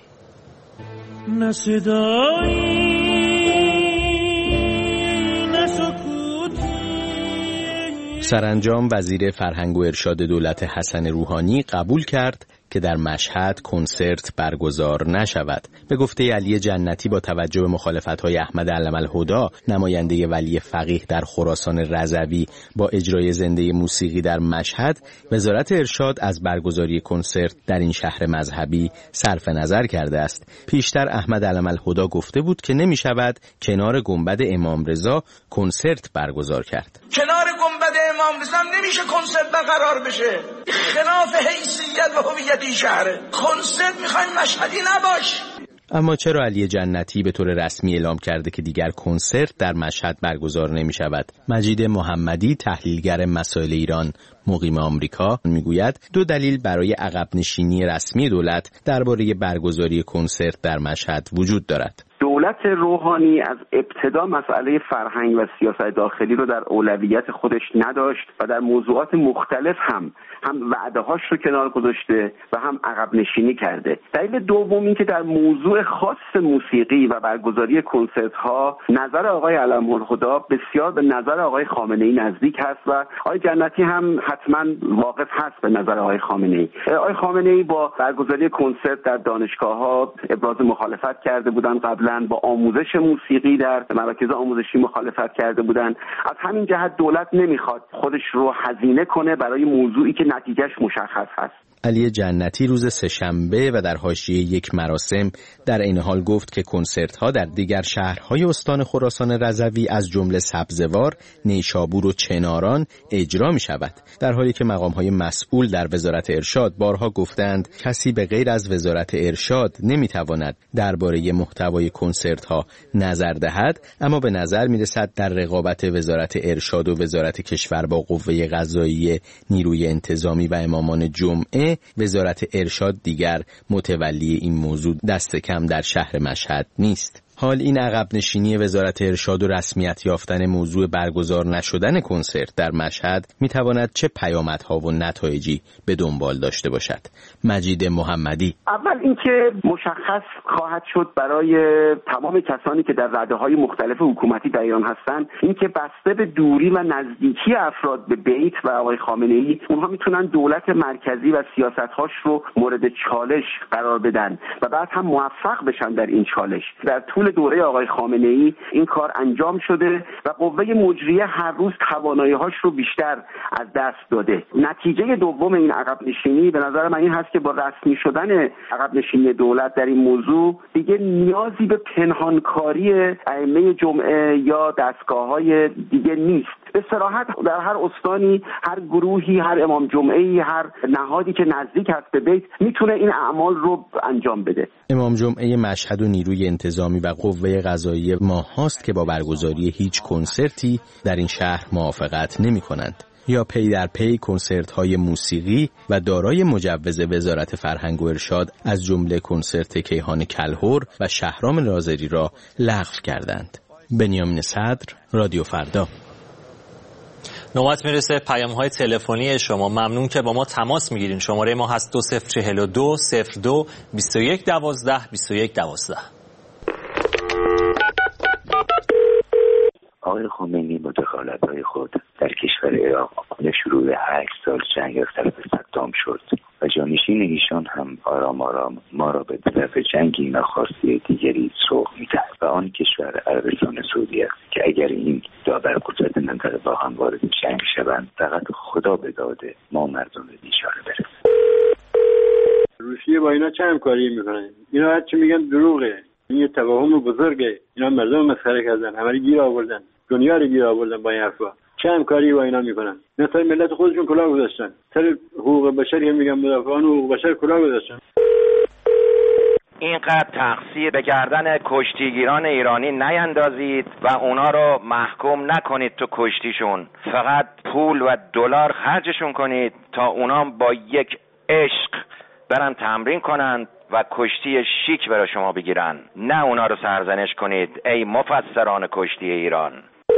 C: سرانجام وزیر فرهنگ و ارشاد دولت حسن روحانی قبول کرد که در مشهد کنسرت برگزار نشود. به گفته علی جنتی با توجه به مخالفت‌های احمد علم‌الهدی نماینده ولی فقیه در خراسان رضوی با اجرای زنده موسیقی در مشهد، وزارت ارشاد از برگزاری کنسرت در این شهر مذهبی صرف نظر کرده است. پیشتر احمد علم‌الهدی گفته بود که نمی‌شود کنار گنبد امام رضا کنسرت برگزار کرد.
D: کنار گنبد امام رضا نمیشه کنسرت برقرار بشه، خلاف حیثیت و هویت این شهره. کنسرت میخوایم مشهدی نباش.
C: اما چرا علی جنتی به طور رسمی اعلام کرده که دیگر کنسرت در مشهد برگزار نمی شود؟ مجید محمدی، تحلیلگر مسائل ایران مقیم آمریکا، میگوید دو دلیل برای عقب نشینی رسمی دولت درباره برگزاری کنسرت در مشهد وجود دارد.
E: دولت روحانی از ابتدا مسئله فرهنگ و سیاست داخلی رو در اولویت خودش نداشت و در موضوعات مختلف هم وعده‌هاش رو کنار گذاشته و هم عقب نشینی کرده. دلیل دوم این که در موضوع خاص موسیقی و برگزاری کنسرت‌ها نظر آقای علم‌الهدی بسیار به نظر آقای خامنه‌ای نزدیک هست و آقای جنتی هم حتما واقف هست به نظر آقای خامنه‌ای. آقای خامنه‌ای با برگزاری کنسرت در دانشگاه‌ها ابراز مخالفت کرده بودند، قبلا با آموزش موسیقی در مراکز آموزشی مخالفت کرده بودند. از همین جهت دولت نمیخواد خودش رو هزینه کنه برای موضوعی که نتیجهش مشخص هست.
C: علی جنتی روز سه‌شنبه و در حاشیه یک مراسم در این حال گفت که کنسرت‌ها در دیگر شهرهای استان خراسان رضوی از جمله سبزوار، نیشابور و چناران اجرا می‌شود، در حالی که مقام‌های مسئول در وزارت ارشاد بارها گفتند کسی به غیر از وزارت ارشاد نمی‌تواند درباره محتوای کنسرت‌ها نظر دهد. اما به نظر می‌رسد در رقابت وزارت ارشاد و وزارت کشور با قوه قضاییه، نیروی انتظامی و امامان جمعه نشینه، وزارت ارشاد دیگر متولی این موضوع دست کم در شهر مشهد نیست. حال این عقب نشینی وزارت ارشاد و رسمیت یافتن موضوع برگزار نشدن کنسرت در مشهد میتواند چه پیامدها و نتایجی به دنبال داشته باشد؟ مجید محمدی:
E: اول اینکه مشخص خواهد شد برای تمام کسانی که در رده‌های مختلف حکومتی در ایران هستند، اینکه بسته به دوری و نزدیکی افراد به بیت و آقای خامنه‌ای، اونها میتونن دولت مرکزی و سیاست‌هاش رو مورد چالش قرار بدن و بعد هم موفق بشن در این چالش. در طول دوره آقای خامنه‌ای این کار انجام شده و قوه مجریه هر روز توانایی‌هاش رو بیشتر از دست داده. نتیجه دوم این عقب نشینی به نظر من این هست که با رسمی شدن عقب نشینی دولت در این موضوع دیگه نیازی به پنهانکاری ائمه جمعه یا دستگاه‌های دیگه نیست. به صراحت در هر استانی، هر گروهی، هر امام جمعه‌ای، هر نهادی که نزدیک هست به بیت میتونه این اعمال رو انجام بده.
C: امام جمعه مشهد و نیروی انتظامی و قوه قضاییه ماهاست که با برگزاری هیچ کنسرتی در این شهر موافقت نمی‌کنند یا پی در پی کنسرت‌های موسیقی و دارای مجوز وزارت فرهنگ و ارشاد از جمله کنسرت کیهان کلهر و شهرام لازری را لغو کردند. بنیامین صدر، رادیو فردا.
A: نوبت میرسه پیام‌های تلفنی شما. ممنون که با ما تماس میگیرین. شماره ما هست 2042 02 21 12 21 12.
F: آقای خمینی با دخالت‌های خود در کشور عراق شروع 8 سال جنگ از طرف صدام شد و جانشین ایشان هم آرام آرام ما را به طرف جنگی ناخواسته دیگری سوق می‌دهد و آن کشور عربستان سعودی است که اگر این دو برگزیده منطقه با هم وارد جنگ شوند فقط خدا به داده ما مردم بیچاره برسیم.
G: روسیه با اینا چه همکاری میکنه؟ اینا هر چی میگن دروغه. این یه تفاهم بزرگه. اینا مردم مسخره کردن، همه گیر آوردن، دنیا رو گیر آوردن با این حرفا. چه همکاری با اینا میکنن؟ نه سر ملت خودشون کلاه گذاشتن. سر حقوق بشری هم میگن مدافعان حقوق بشر کلاه گذاشتن.
H: اینقدر تقصیر به گردن کشتیگیران ایرانی نیندازید و اونا رو محکوم نکنید تو کشتیشون. فقط پول و دلار خرجشون کنید تا اونا با یک عشق برن تمرین کنند و کشتی شیک برای شما بگیرن. نه اونا رو سرزنش کنید ای مفسران کشتی ایران.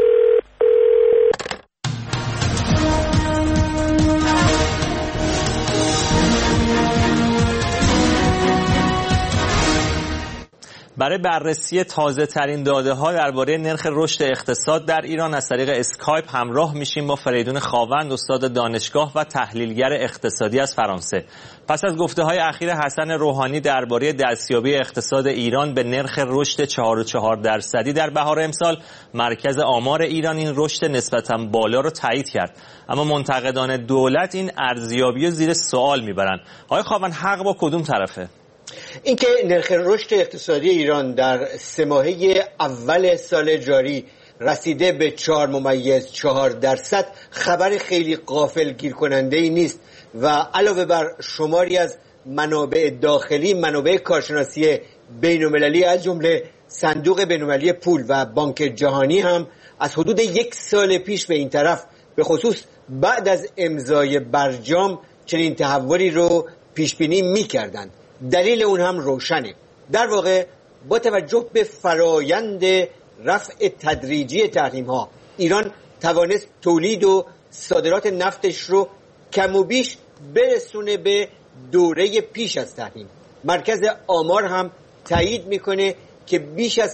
A: برای بررسی تازه ترین داده ها درباره نرخ رشد اقتصاد در ایران از طریق اسکایپ همراه میشیم با فریدون خاوند، استاد دانشگاه و تحلیلگر اقتصادی از فرانسه. پس از گفته های اخیر حسن روحانی درباره دستیابی اقتصاد ایران به نرخ رشد 4.4% در بهار امسال، مرکز آمار ایران این رشد نسبتاً بالا رو تایید کرد. اما منتقدان دولت این ارزیابی رو زیر سوال میبرن. آقای خاوند، حق با کدوم طرفه؟
N: اینکه نرخ رشد اقتصادی ایران در 3 ماهه اول سال جاری رسیده به 4.4% خبر خیلی غافلگیر کننده ای نیست و علاوه بر شماری از منابع داخلی، منابع کارشناسی بین‌المللی از جمله صندوق بین‌المللی پول و بانک جهانی هم از حدود 1 سال پیش به این طرف به خصوص بعد از امضای برجام چنین تحولی رو پیش بینی می‌کردند. دلیل اون هم روشنه. در واقع با توجه به فرایند رفع تدریجی تحریم‌ها، ایران توانست تولید و صادرات نفتش رو کم و بیش برسونه به دوره پیش از تحریم. مرکز آمار هم تایید میکنه که بیش از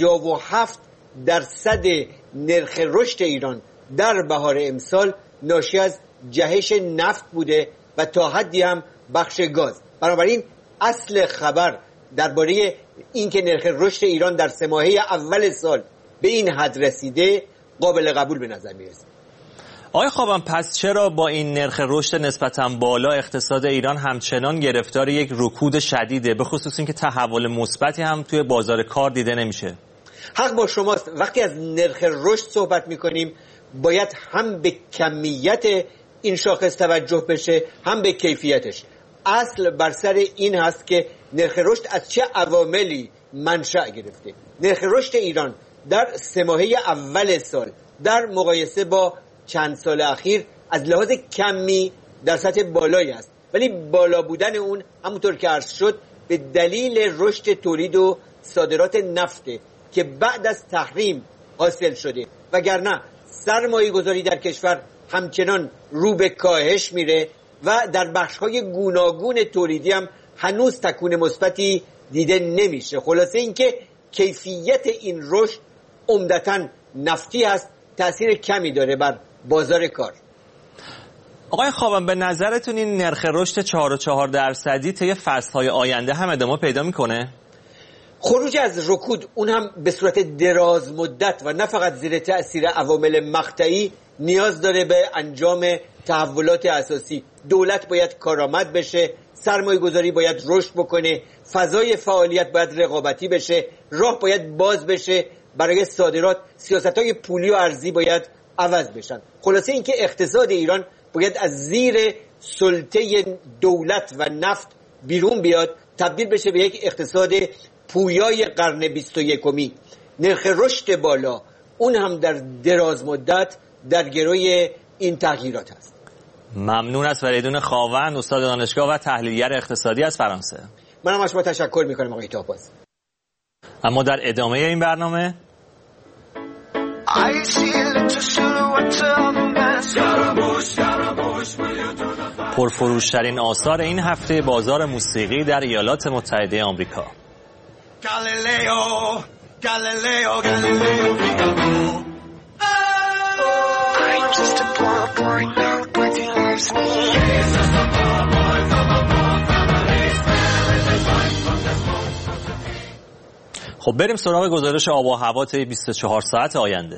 N: 57% نرخ رشد ایران در بهار امسال ناشی از جهش نفت بوده و تا حدی هم بخش گاز. بنابراین اصل خبر درباره اینکه نرخ رشد ایران در 3 ماهه اول سال به این حد رسیده قابل قبول به نظر میرسه.
A: آقای خاوند، پس چرا با این نرخ رشد نسبتاً بالا اقتصاد ایران همچنان گرفتار یک رکود شدیده، به خصوص اینکه تحول مثبتی هم توی بازار کار دیده نمیشه؟
N: حق با شماست. وقتی از نرخ رشد صحبت میکنیم باید هم به کمیت این شاخص توجه بشه هم به کیفیتش. اصل بر سر این هست که نرخ رشد از چه عواملی منشأ گرفته. نرخ رشد ایران در 3 ماهه اول سال در مقایسه با چند سال اخیر از لحاظ کمی در سطح بالایی است ولی بالا بودن اون همونطور که عرض شد به دلیل رشد تولید و صادرات نفته که بعد از تحریم حاصل شده، وگرنه سرمایه گذاری در کشور همچنان رو به کاهش میره و در بخش‌های گوناگون تولیدی هم هنوز تکون مثبتی دیده نمیشه. خلاصه اینکه کیفیت این رشد عمدتاً نفتی هست، تأثیر کمی داره بر بازار کار.
A: آقای خوابان، به نظرتون این نرخ رشد 4.4% طی فصل‌های آینده هم ادامه پیدا میکنه؟
N: خروج از رکود، اون هم به صورت دراز مدت و نه فقط زیر تأثیر عوامل مقطعی، نیاز داره به انجام تحولات اساسی. دولت باید کارآمد بشه، سرمایه گذاری باید رشد بکنه، فضای فعالیت باید رقابتی بشه، راه باید باز بشه برای صادرات، سیاست‌های پولی و ارزی باید عوض بشن. خلاصه اینکه اقتصاد ایران باید از زیر سلطه دولت و نفت بیرون بیاد، تبدیل بشه به یک اقتصاد پویای قرن 21. نرخ رشد بالا اون هم در دراز مدت در گروی این تغییرات است.
A: ممنون از فریدون خاوند، استاد دانشگاه و تحلیلگر اقتصادی از فرانسه.
N: منم از شما تشکر میکنم آقای تاپاز.
A: اما در ادامه این برنامه پرفروشترین آثار این هفته بازار موسیقی در ایالات متحده آمریکا.
O: Galileo, Galileo, Galileo, Galileo. I'm just a poor boy now, but he loves me.
A: خب بریم سراغ گزارش آب و هوا طی 24 ساعت آینده.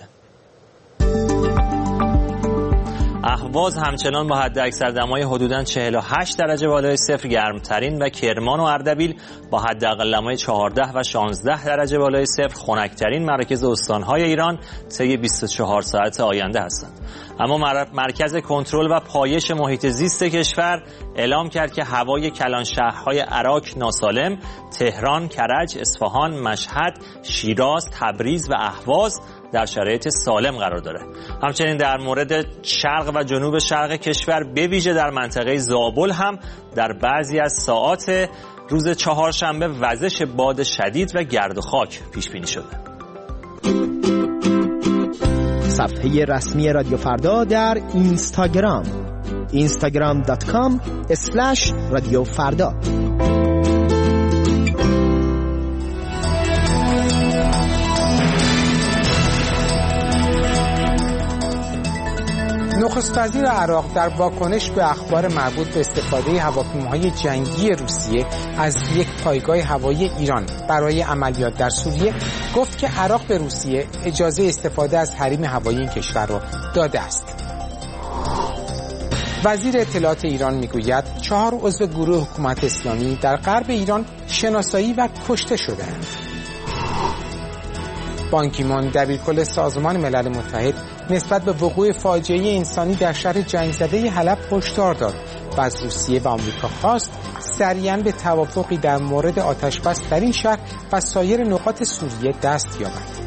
A: اهواز همچنان با حداکثر دمای حدوداً 48 درجه بالای صفر گرمترین و کرمان و اردبیل با حداقل دمای 14 و 16 درجه بالای صفر خنک‌ترین مراکز استان‌های ایران طی 24 ساعت آینده هستند. اما مرکز کنترل و پایش محیط زیست کشور اعلام کرد که هوای کلان شهرهای عراق ناسالم، تهران، کرج، اصفهان، مشهد، شیراز، تبریز و اهواز در شرایط سالم قرار داره. همچنین در مورد شرق و جنوب شرق کشور به ویژه در منطقه زابل هم در بعضی از ساعات روز چهارشنبه وزش باد شدید و گرد و خاک پیش بینی شده.
P: صفحه رسمی رادیو فردا در اینستاگرام instagram.com/رادیو فردا.
B: نخست وزیر عراق در واکنش به اخبار مربوط به استفاده هواپیماهای جنگی روسیه از یک پایگاه هوایی ایران برای عملیات در سوریه گفت که عراق به روسیه اجازه استفاده از حریم هوایی این کشور را داده است. وزیر اطلاعات ایران میگوید 4 عضو گروه حکومت اسلامی در غرب ایران شناسایی و کشته شدند. بان کی مون دبیرکل سازمان ملل متحد نسبت به وقوع فاجعه انسانی در شهر جنگ زده حلب هشدار داد و از روسیه و آمریکا خواست سریعاً به توافقی در مورد آتشبس در این شهر و سایر نقاط سوریه دست یابد.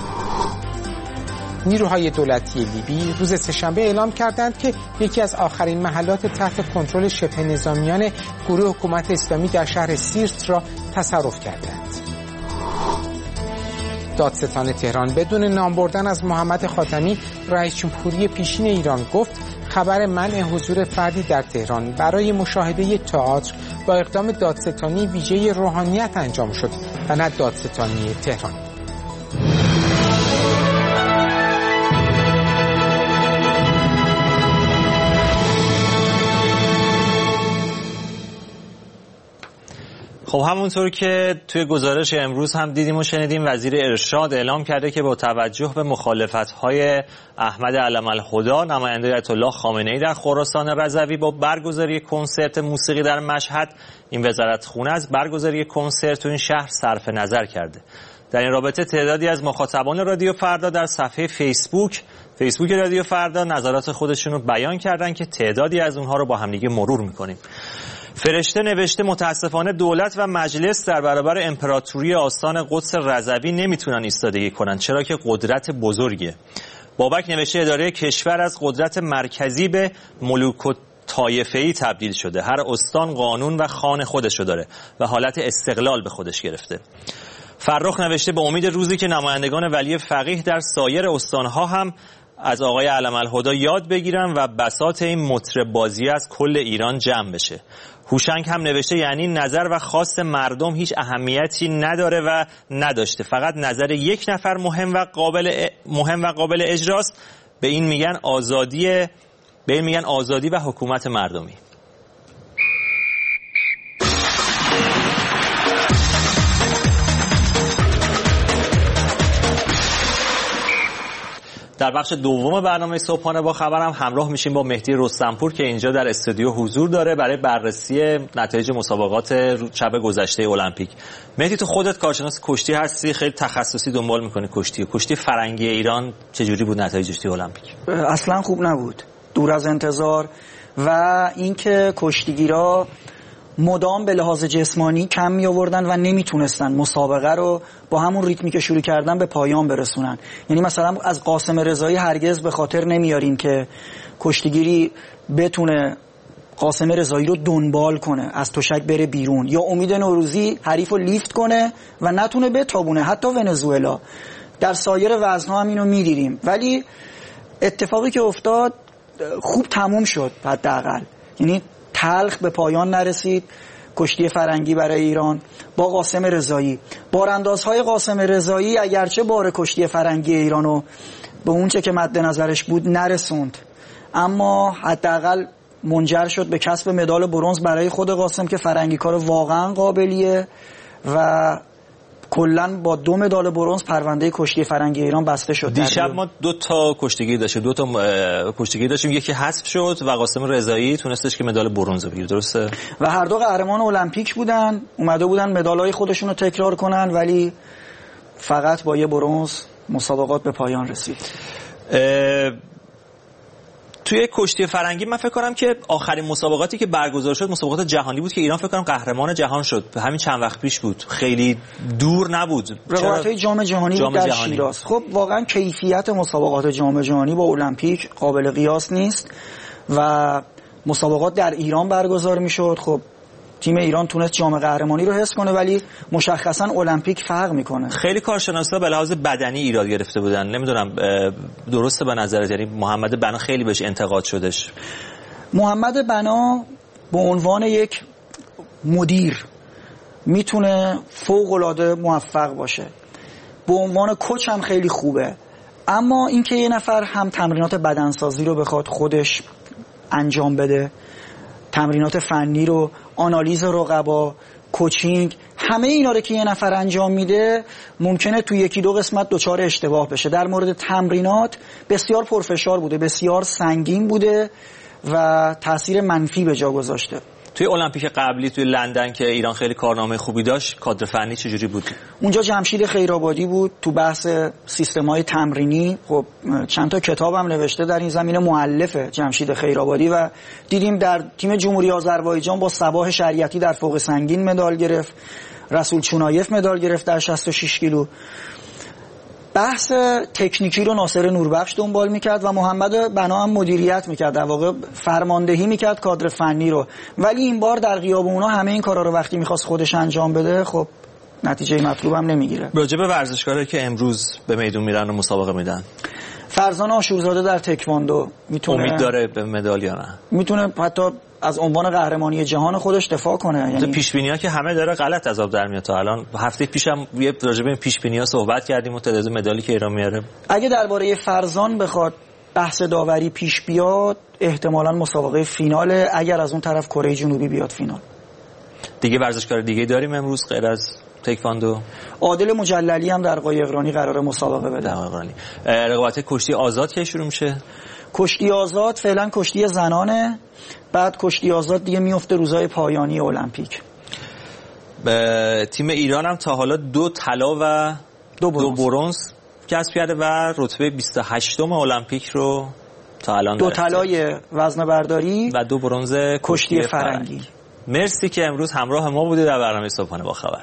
B: نیروهای دولتی لیبی روز سه‌شنبه اعلام کردند که یکی از آخرین محلات تحت کنترل شبه نظامیان گروه حکومت اسلامی در شهر سیرت را تصرف کردند. دادستان تهران بدون نام بردن از محمد خاتمی رئیس جمهوری پیشین ایران گفت خبر منع حضور فردی در تهران برای مشاهده تئاتر با اقدام دادستانی ویژه روحانیت انجام شد و نه دادستانی تهران.
A: خب همونطور که توی گزارش امروز هم دیدیم و شنیدیم، وزیر ارشاد اعلام کرده که با توجه به مخالفت‌های احمد علم‌الهدی نماینده آیت الله خامنه‌ای در خراسان رضوی با برگزاری کنسرت موسیقی در مشهد، این وزارتخونه از برگزاری کنسرت تو این شهر صرف نظر کرده. در این رابطه تعدادی از مخاطبان رادیو فردا در صفحه فیسبوک رادیو فردا نظرات خودشون رو بیان کردن که تعدادی از اونها رو با همدیگه مرور می‌کنیم. فرشته نوشته متاسفانه دولت و مجلس در برابر امپراتوری آستان قدس رضوی نمیتونن ایستادگی کنن، چرا که قدرت بزرگه. بابک نوشته اداره کشور از قدرت مرکزی به طایفه‌ای تبدیل شده. هر استان قانون و خان خودشو داره و حالت استقلال به خودش گرفته. فرخ نوشته به امید روزی که نمایندگان ولی فقیه در سایر استانها هم از آقای علم الهدی یاد بگیرن و بساط این مطرب بازی از کل ایران جمع بشه. هوشنگ هم نوشته یعنی نظر و خواست مردم هیچ اهمیتی نداره و نداشته، فقط نظر یک نفر مهم و قابل اجراست. به این میگن آزادی و حکومت مردمی. در بخش دوم برنامه صبحانه با خبرم همراه میشیم با مهدی رستمپور که اینجا در استودیو حضور داره برای بررسی نتایج مسابقات شب گذشته المپیک. مهدی تو خودت کارشناس کشتی هستی، خیلی تخصصی دنبال میکنی کشتی فرنگی ایران چجوری بود نتایجش توی المپیک؟
L: اصلا خوب نبود، دور از انتظار، و اینکه کشتیگیرا مدام به لحاظ جسمانی کم می آوردن و نمیتونستن مسابقه رو با همون ریتمی که شروع کردن به پایان برسونن. یعنی مثلا از قاسم رضایی هرگز به خاطر نمیاریم که کشتیگیری بتونه قاسم رضایی رو دنبال کنه، از تشک بره بیرون، یا امید نوروزی حریف رو لیفت کنه و نتونه بتابونه. حتی ونزوئلا در سایر وزن‌ها هم اینو می‌دیدیم. ولی اتفاقی که افتاد خوب تموم شد، حداقل یعنی تلخ به پایان نرسید کشتی فرنگی برای ایران با قاسم رضایی. باراندازهای قاسم رضایی اگرچه بار کشتی فرنگی ایرانو به اونچه که مد نظرش بود نرسوند، اما حداقل منجر شد به کسب مدال برنز برای خود قاسم که فرنگی کار واقعا قابلیه و کلن با 2 مدال برنز پرونده کشتی فرنگی ایران بسته شد.
A: دیشب ما 2 تا کشتیگیر داشتیم، یکی حذف شد و قاسم رضایی تونستش که مدال برنز بگیره، درسته؟
L: و هر دو قهرمان المپیک بودن، اومده بودن مدالای خودشون رو تکرار کنن، ولی فقط با یه برنز مسابقات به پایان رسید.
A: توی کشتی فرنگی من فکر کنم که آخرین مسابقاتی که برگزار شد مسابقات جهانی بود که ایران فکر کنم قهرمان جهان شد. همین چند وقت پیش بود، خیلی دور نبود.
L: رقابت‌های جام جهانی بود در شیراز. خب واقعا کیفیت مسابقات جام جهانی با المپیک قابل قیاس نیست و مسابقات در ایران برگزار میشد. خب تیم ایران تونست جام قهرمانی رو حفظ کنه، ولی مشخصا المپیک فرق میکنه.
A: خیلی کارشناسا به لحاظ بدنی ایراد گرفته بودن، نمیدونم درسته به نظرت؟ یعنی محمد بنا خیلی بهش انتقاد شدش.
L: محمد بنا به عنوان یک مدیر میتونه فوق العاده موفق باشه، به عنوان کوچ هم خیلی خوبه، اما اینکه یه نفر هم تمرینات بدنسازی رو بخواد خودش انجام بده، تمرینات فنی رو، آنالیز رقبا، کوچینگ، همه اینا رو که یه نفر انجام میده ممکنه تو 1-2 قسمت دچار اشتباه بشه. در مورد تمرینات بسیار پرفشار بوده، بسیار سنگین بوده و تاثیر منفی به جا گذاشته.
A: توی المپیک قبلی توی لندن که ایران خیلی کارنامه خوبی داشت، کادر فنی چجوری بود؟
L: اونجا جمشید خیرآبادی بود تو بحث سیستم‌های تمرینی. خب چند تا کتابم نوشته در این زمینه، مؤلف جمشید خیرآبادی، و دیدیم در تیم جمهوری آذربایجان با صباح شریعتی در فوق سنگین مدال گرفت، رسول چونایف مدال گرفت در 66 کیلو. بحث تکنیکی رو ناصر نوربخش دنبال میکرد و محمد بنا هم مدیریت میکرد، در واقع فرماندهی میکرد کادر فنی رو، ولی این بار در غیاب اونا همه این کارا رو وقتی میخواست خودش انجام بده خب نتیجه مطلوب هم نمیگیره.
A: راجع به ورزشکارایی که امروز به میدون میرن و مسابقه میدن،
L: فرزان آشورزاده در تکواندو میتونه
A: امید داره به مدال یا نه؟
L: میتونه حتی از عنوان قهرمانی جهان خودش دفاع کنه.
A: یعنی پیشبینی‌ها که همه داره غلط از آب در میاد. تا الان هفته پیشم یه راجع به پیشبینی‌ها صحبت کردیم و تعداد مدالی که ایران میاره.
L: اگه درباره فرزان بخواد بحث داوری پیش بیاد، احتمالاً مسابقه فیناله، اگر از اون طرف کره جنوبی بیاد فینال.
A: دیگه ورزشکار دیگه داریم امروز غیر از تکواندو؟
L: عادل مجللی هم در قایقرانی قراره مسابقه بده.
A: رقابت کشتی آزاد که شروع میشه؟
L: کشتی آزاد فعلا کشتی زنانه، بعد کشتی آزاد دیگه میفته روزهای پایانی المپیک.
A: تیم ایران هم تا حالا 2 طلا و 2 برنز کسب کرده و رتبه 28م المپیک رو تا الان
L: 2 طلای وزنه برداری
A: و 2 برنز
L: کشتی فرنگی.
A: مرسی که امروز همراه ما بودید در برنامه صبحانه با خبر.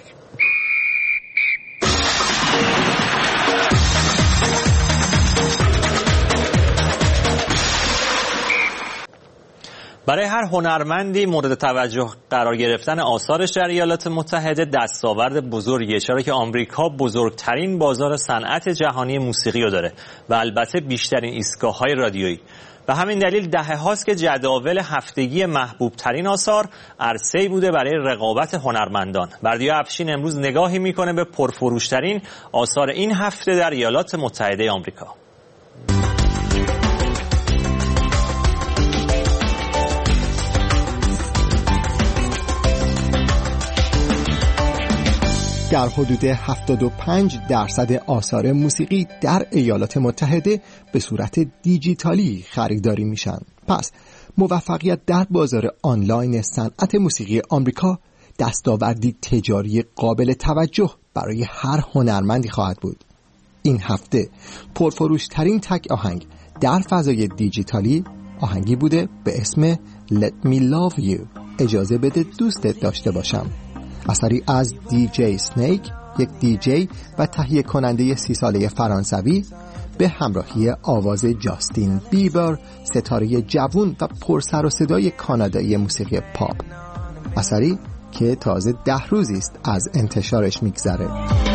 A: برای هر هنرمندی مورد توجه قرار گرفتن آثارش در ایالات متحده دستاورد بزرگیه، چرا که آمریکا بزرگترین بازار صنعت جهانی موسیقی رو داره و البته بیشترین ایستگاه‌های رادیویی. به همین دلیل دهه‌هاست که جداول هفتگی محبوب ترین آثار عرصه‌ای بوده برای رقابت هنرمندان. بردیا افشین امروز نگاهی میکنه به پرفروشترین آثار این هفته در ایالات متحده آمریکا.
M: در حدود 75% آثار موسیقی در ایالات متحده به صورت دیجیتالی خریداری میشن. پس موفقیت در بازار آنلاین صنعت موسیقی آمریکا دستاوردی تجاری قابل توجه برای هر هنرمندی خواهد بود. این هفته پرفروشترین تک آهنگ در فضای دیجیتالی آهنگی بوده به اسم Let Me Love You، اجازه بده دوستت داشته باشم، اثری از دیجی سنیک، یک دیجی و تهیه کننده 30 ساله فرانسوی، به همراهی آواز جاستین بیبر، ستاره جوان و پرسر و صدای کانادایی موسیقی پاپ. اثری که تازه 10 روزی است از انتشارش میگذره.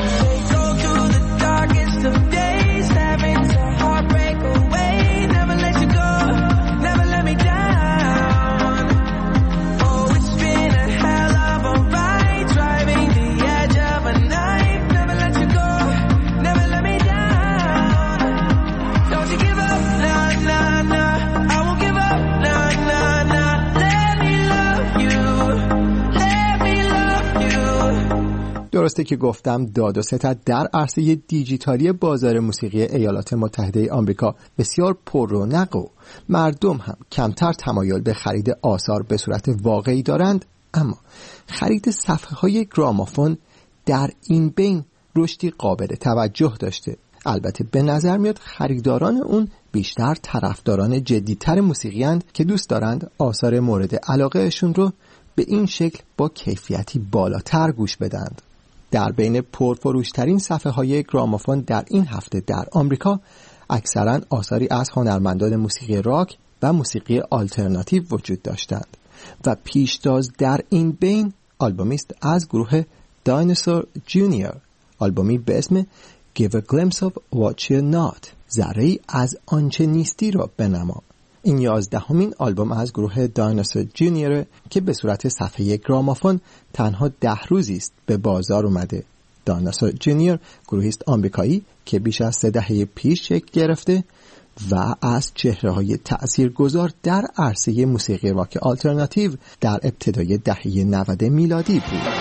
M: درسته که گفتم داد و ستد در عرصه دیجیتالی بازار موسیقی ایالات متحده آمریکا بسیار پررونق و مردم هم کمتر تمایل به خرید آثار به صورت واقعی دارند، اما خرید صفحه‌های گرامافون در این بین رشدی قابل توجه داشته. البته به نظر میاد خریداران اون بیشتر طرفداران جدی‌تر موسیقی اند که دوست دارند آثار مورد علاقهشون رو به این شکل با کیفیتی بالاتر گوش بدند. در بین پرفروشترین صفحه‌های گرامافون در این هفته در آمریکا اکثراً آثاری از هنرمندان موسیقی راک و موسیقی آلترناتیو وجود داشتند و پیشتاز در این بین آلبومی است از گروه دایناسور جونیور، آلبومی به اسم Give a Glimpse of What You're Not، ذره‌ای از آنچه نیستی را بنما. این 11مین آلبوم از گروه دایناسور جونیور که به صورت صفحه گرامافون تنها 10 روزی است به بازار اومده. دایناسور جونیور گروهی است آمریکایی که بیش از 3 دهه پیش شکل گرفته و از چهره‌های تأثیرگذار در عرصه موسیقی راک آلترناتیو در ابتدای دهه 90 میلادی بود.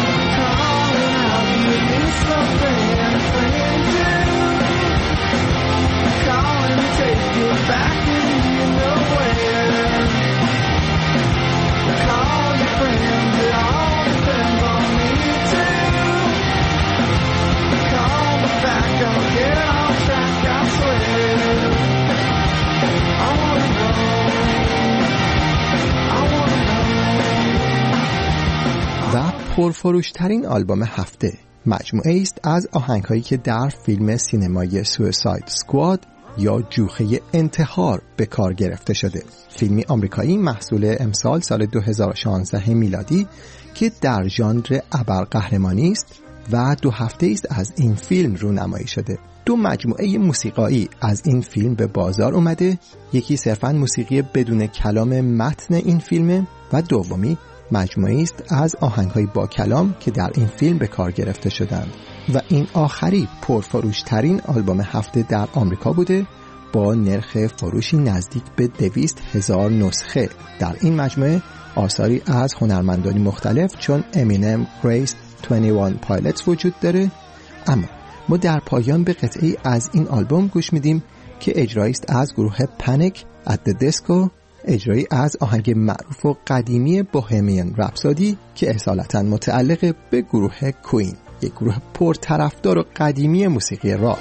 M: پرفروشترین آلبوم هفته مجموعه است از آهنگ‌هایی که در فیلم سینمایی سویساید اسکواد یا جوخه انتحار به کار گرفته شده. فیلمی آمریکایی محصول امسال سال 2016 میلادی که در ژانر ابرقهرمانی است و 2 هفته است از این فیلم رونمایی شده. 2 مجموعه موسیقایی از این فیلم به بازار اومده، یکی صرفاً موسیقی بدون کلام متن این فیلم و دومی مجموعه است از آهنگ‌های با کلام که در این فیلم به کار گرفته شدند و این آخری پرفروشترین آلبوم هفته در آمریکا بوده با نرخ فروشی نزدیک به 200,000 نسخه. در این مجموعه آثاری از هنرمندانی مختلف چون امینم، گریس، 21 پایلتس وجود داره. اما ما در پایان به قطعی از این آلبوم گوش میدیم که اجرایی است از گروه پانیک ات د دیسکو، اجرایی از آهنگ معروف و قدیمی بوهمیان رپسودی که اصالتاً متعلق به گروه کوین، یک گروه پرطرفدار و قدیمی موسیقی راک.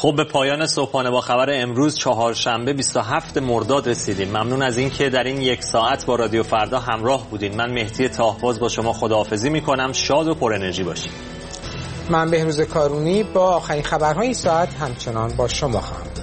A: خب به پایان صبحانه با خبر امروز چهارشنبه 27 مرداد رسیدیم. ممنون از اینکه در این یک ساعت با رادیو فردا همراه بودین. من مهدی طاهباز با شما خداحافظی میکنم. شاد و پر انرژی باشید.
B: من بهروز کارونی با آخرین خبرهای این ساعت همچنان با شما خواهم.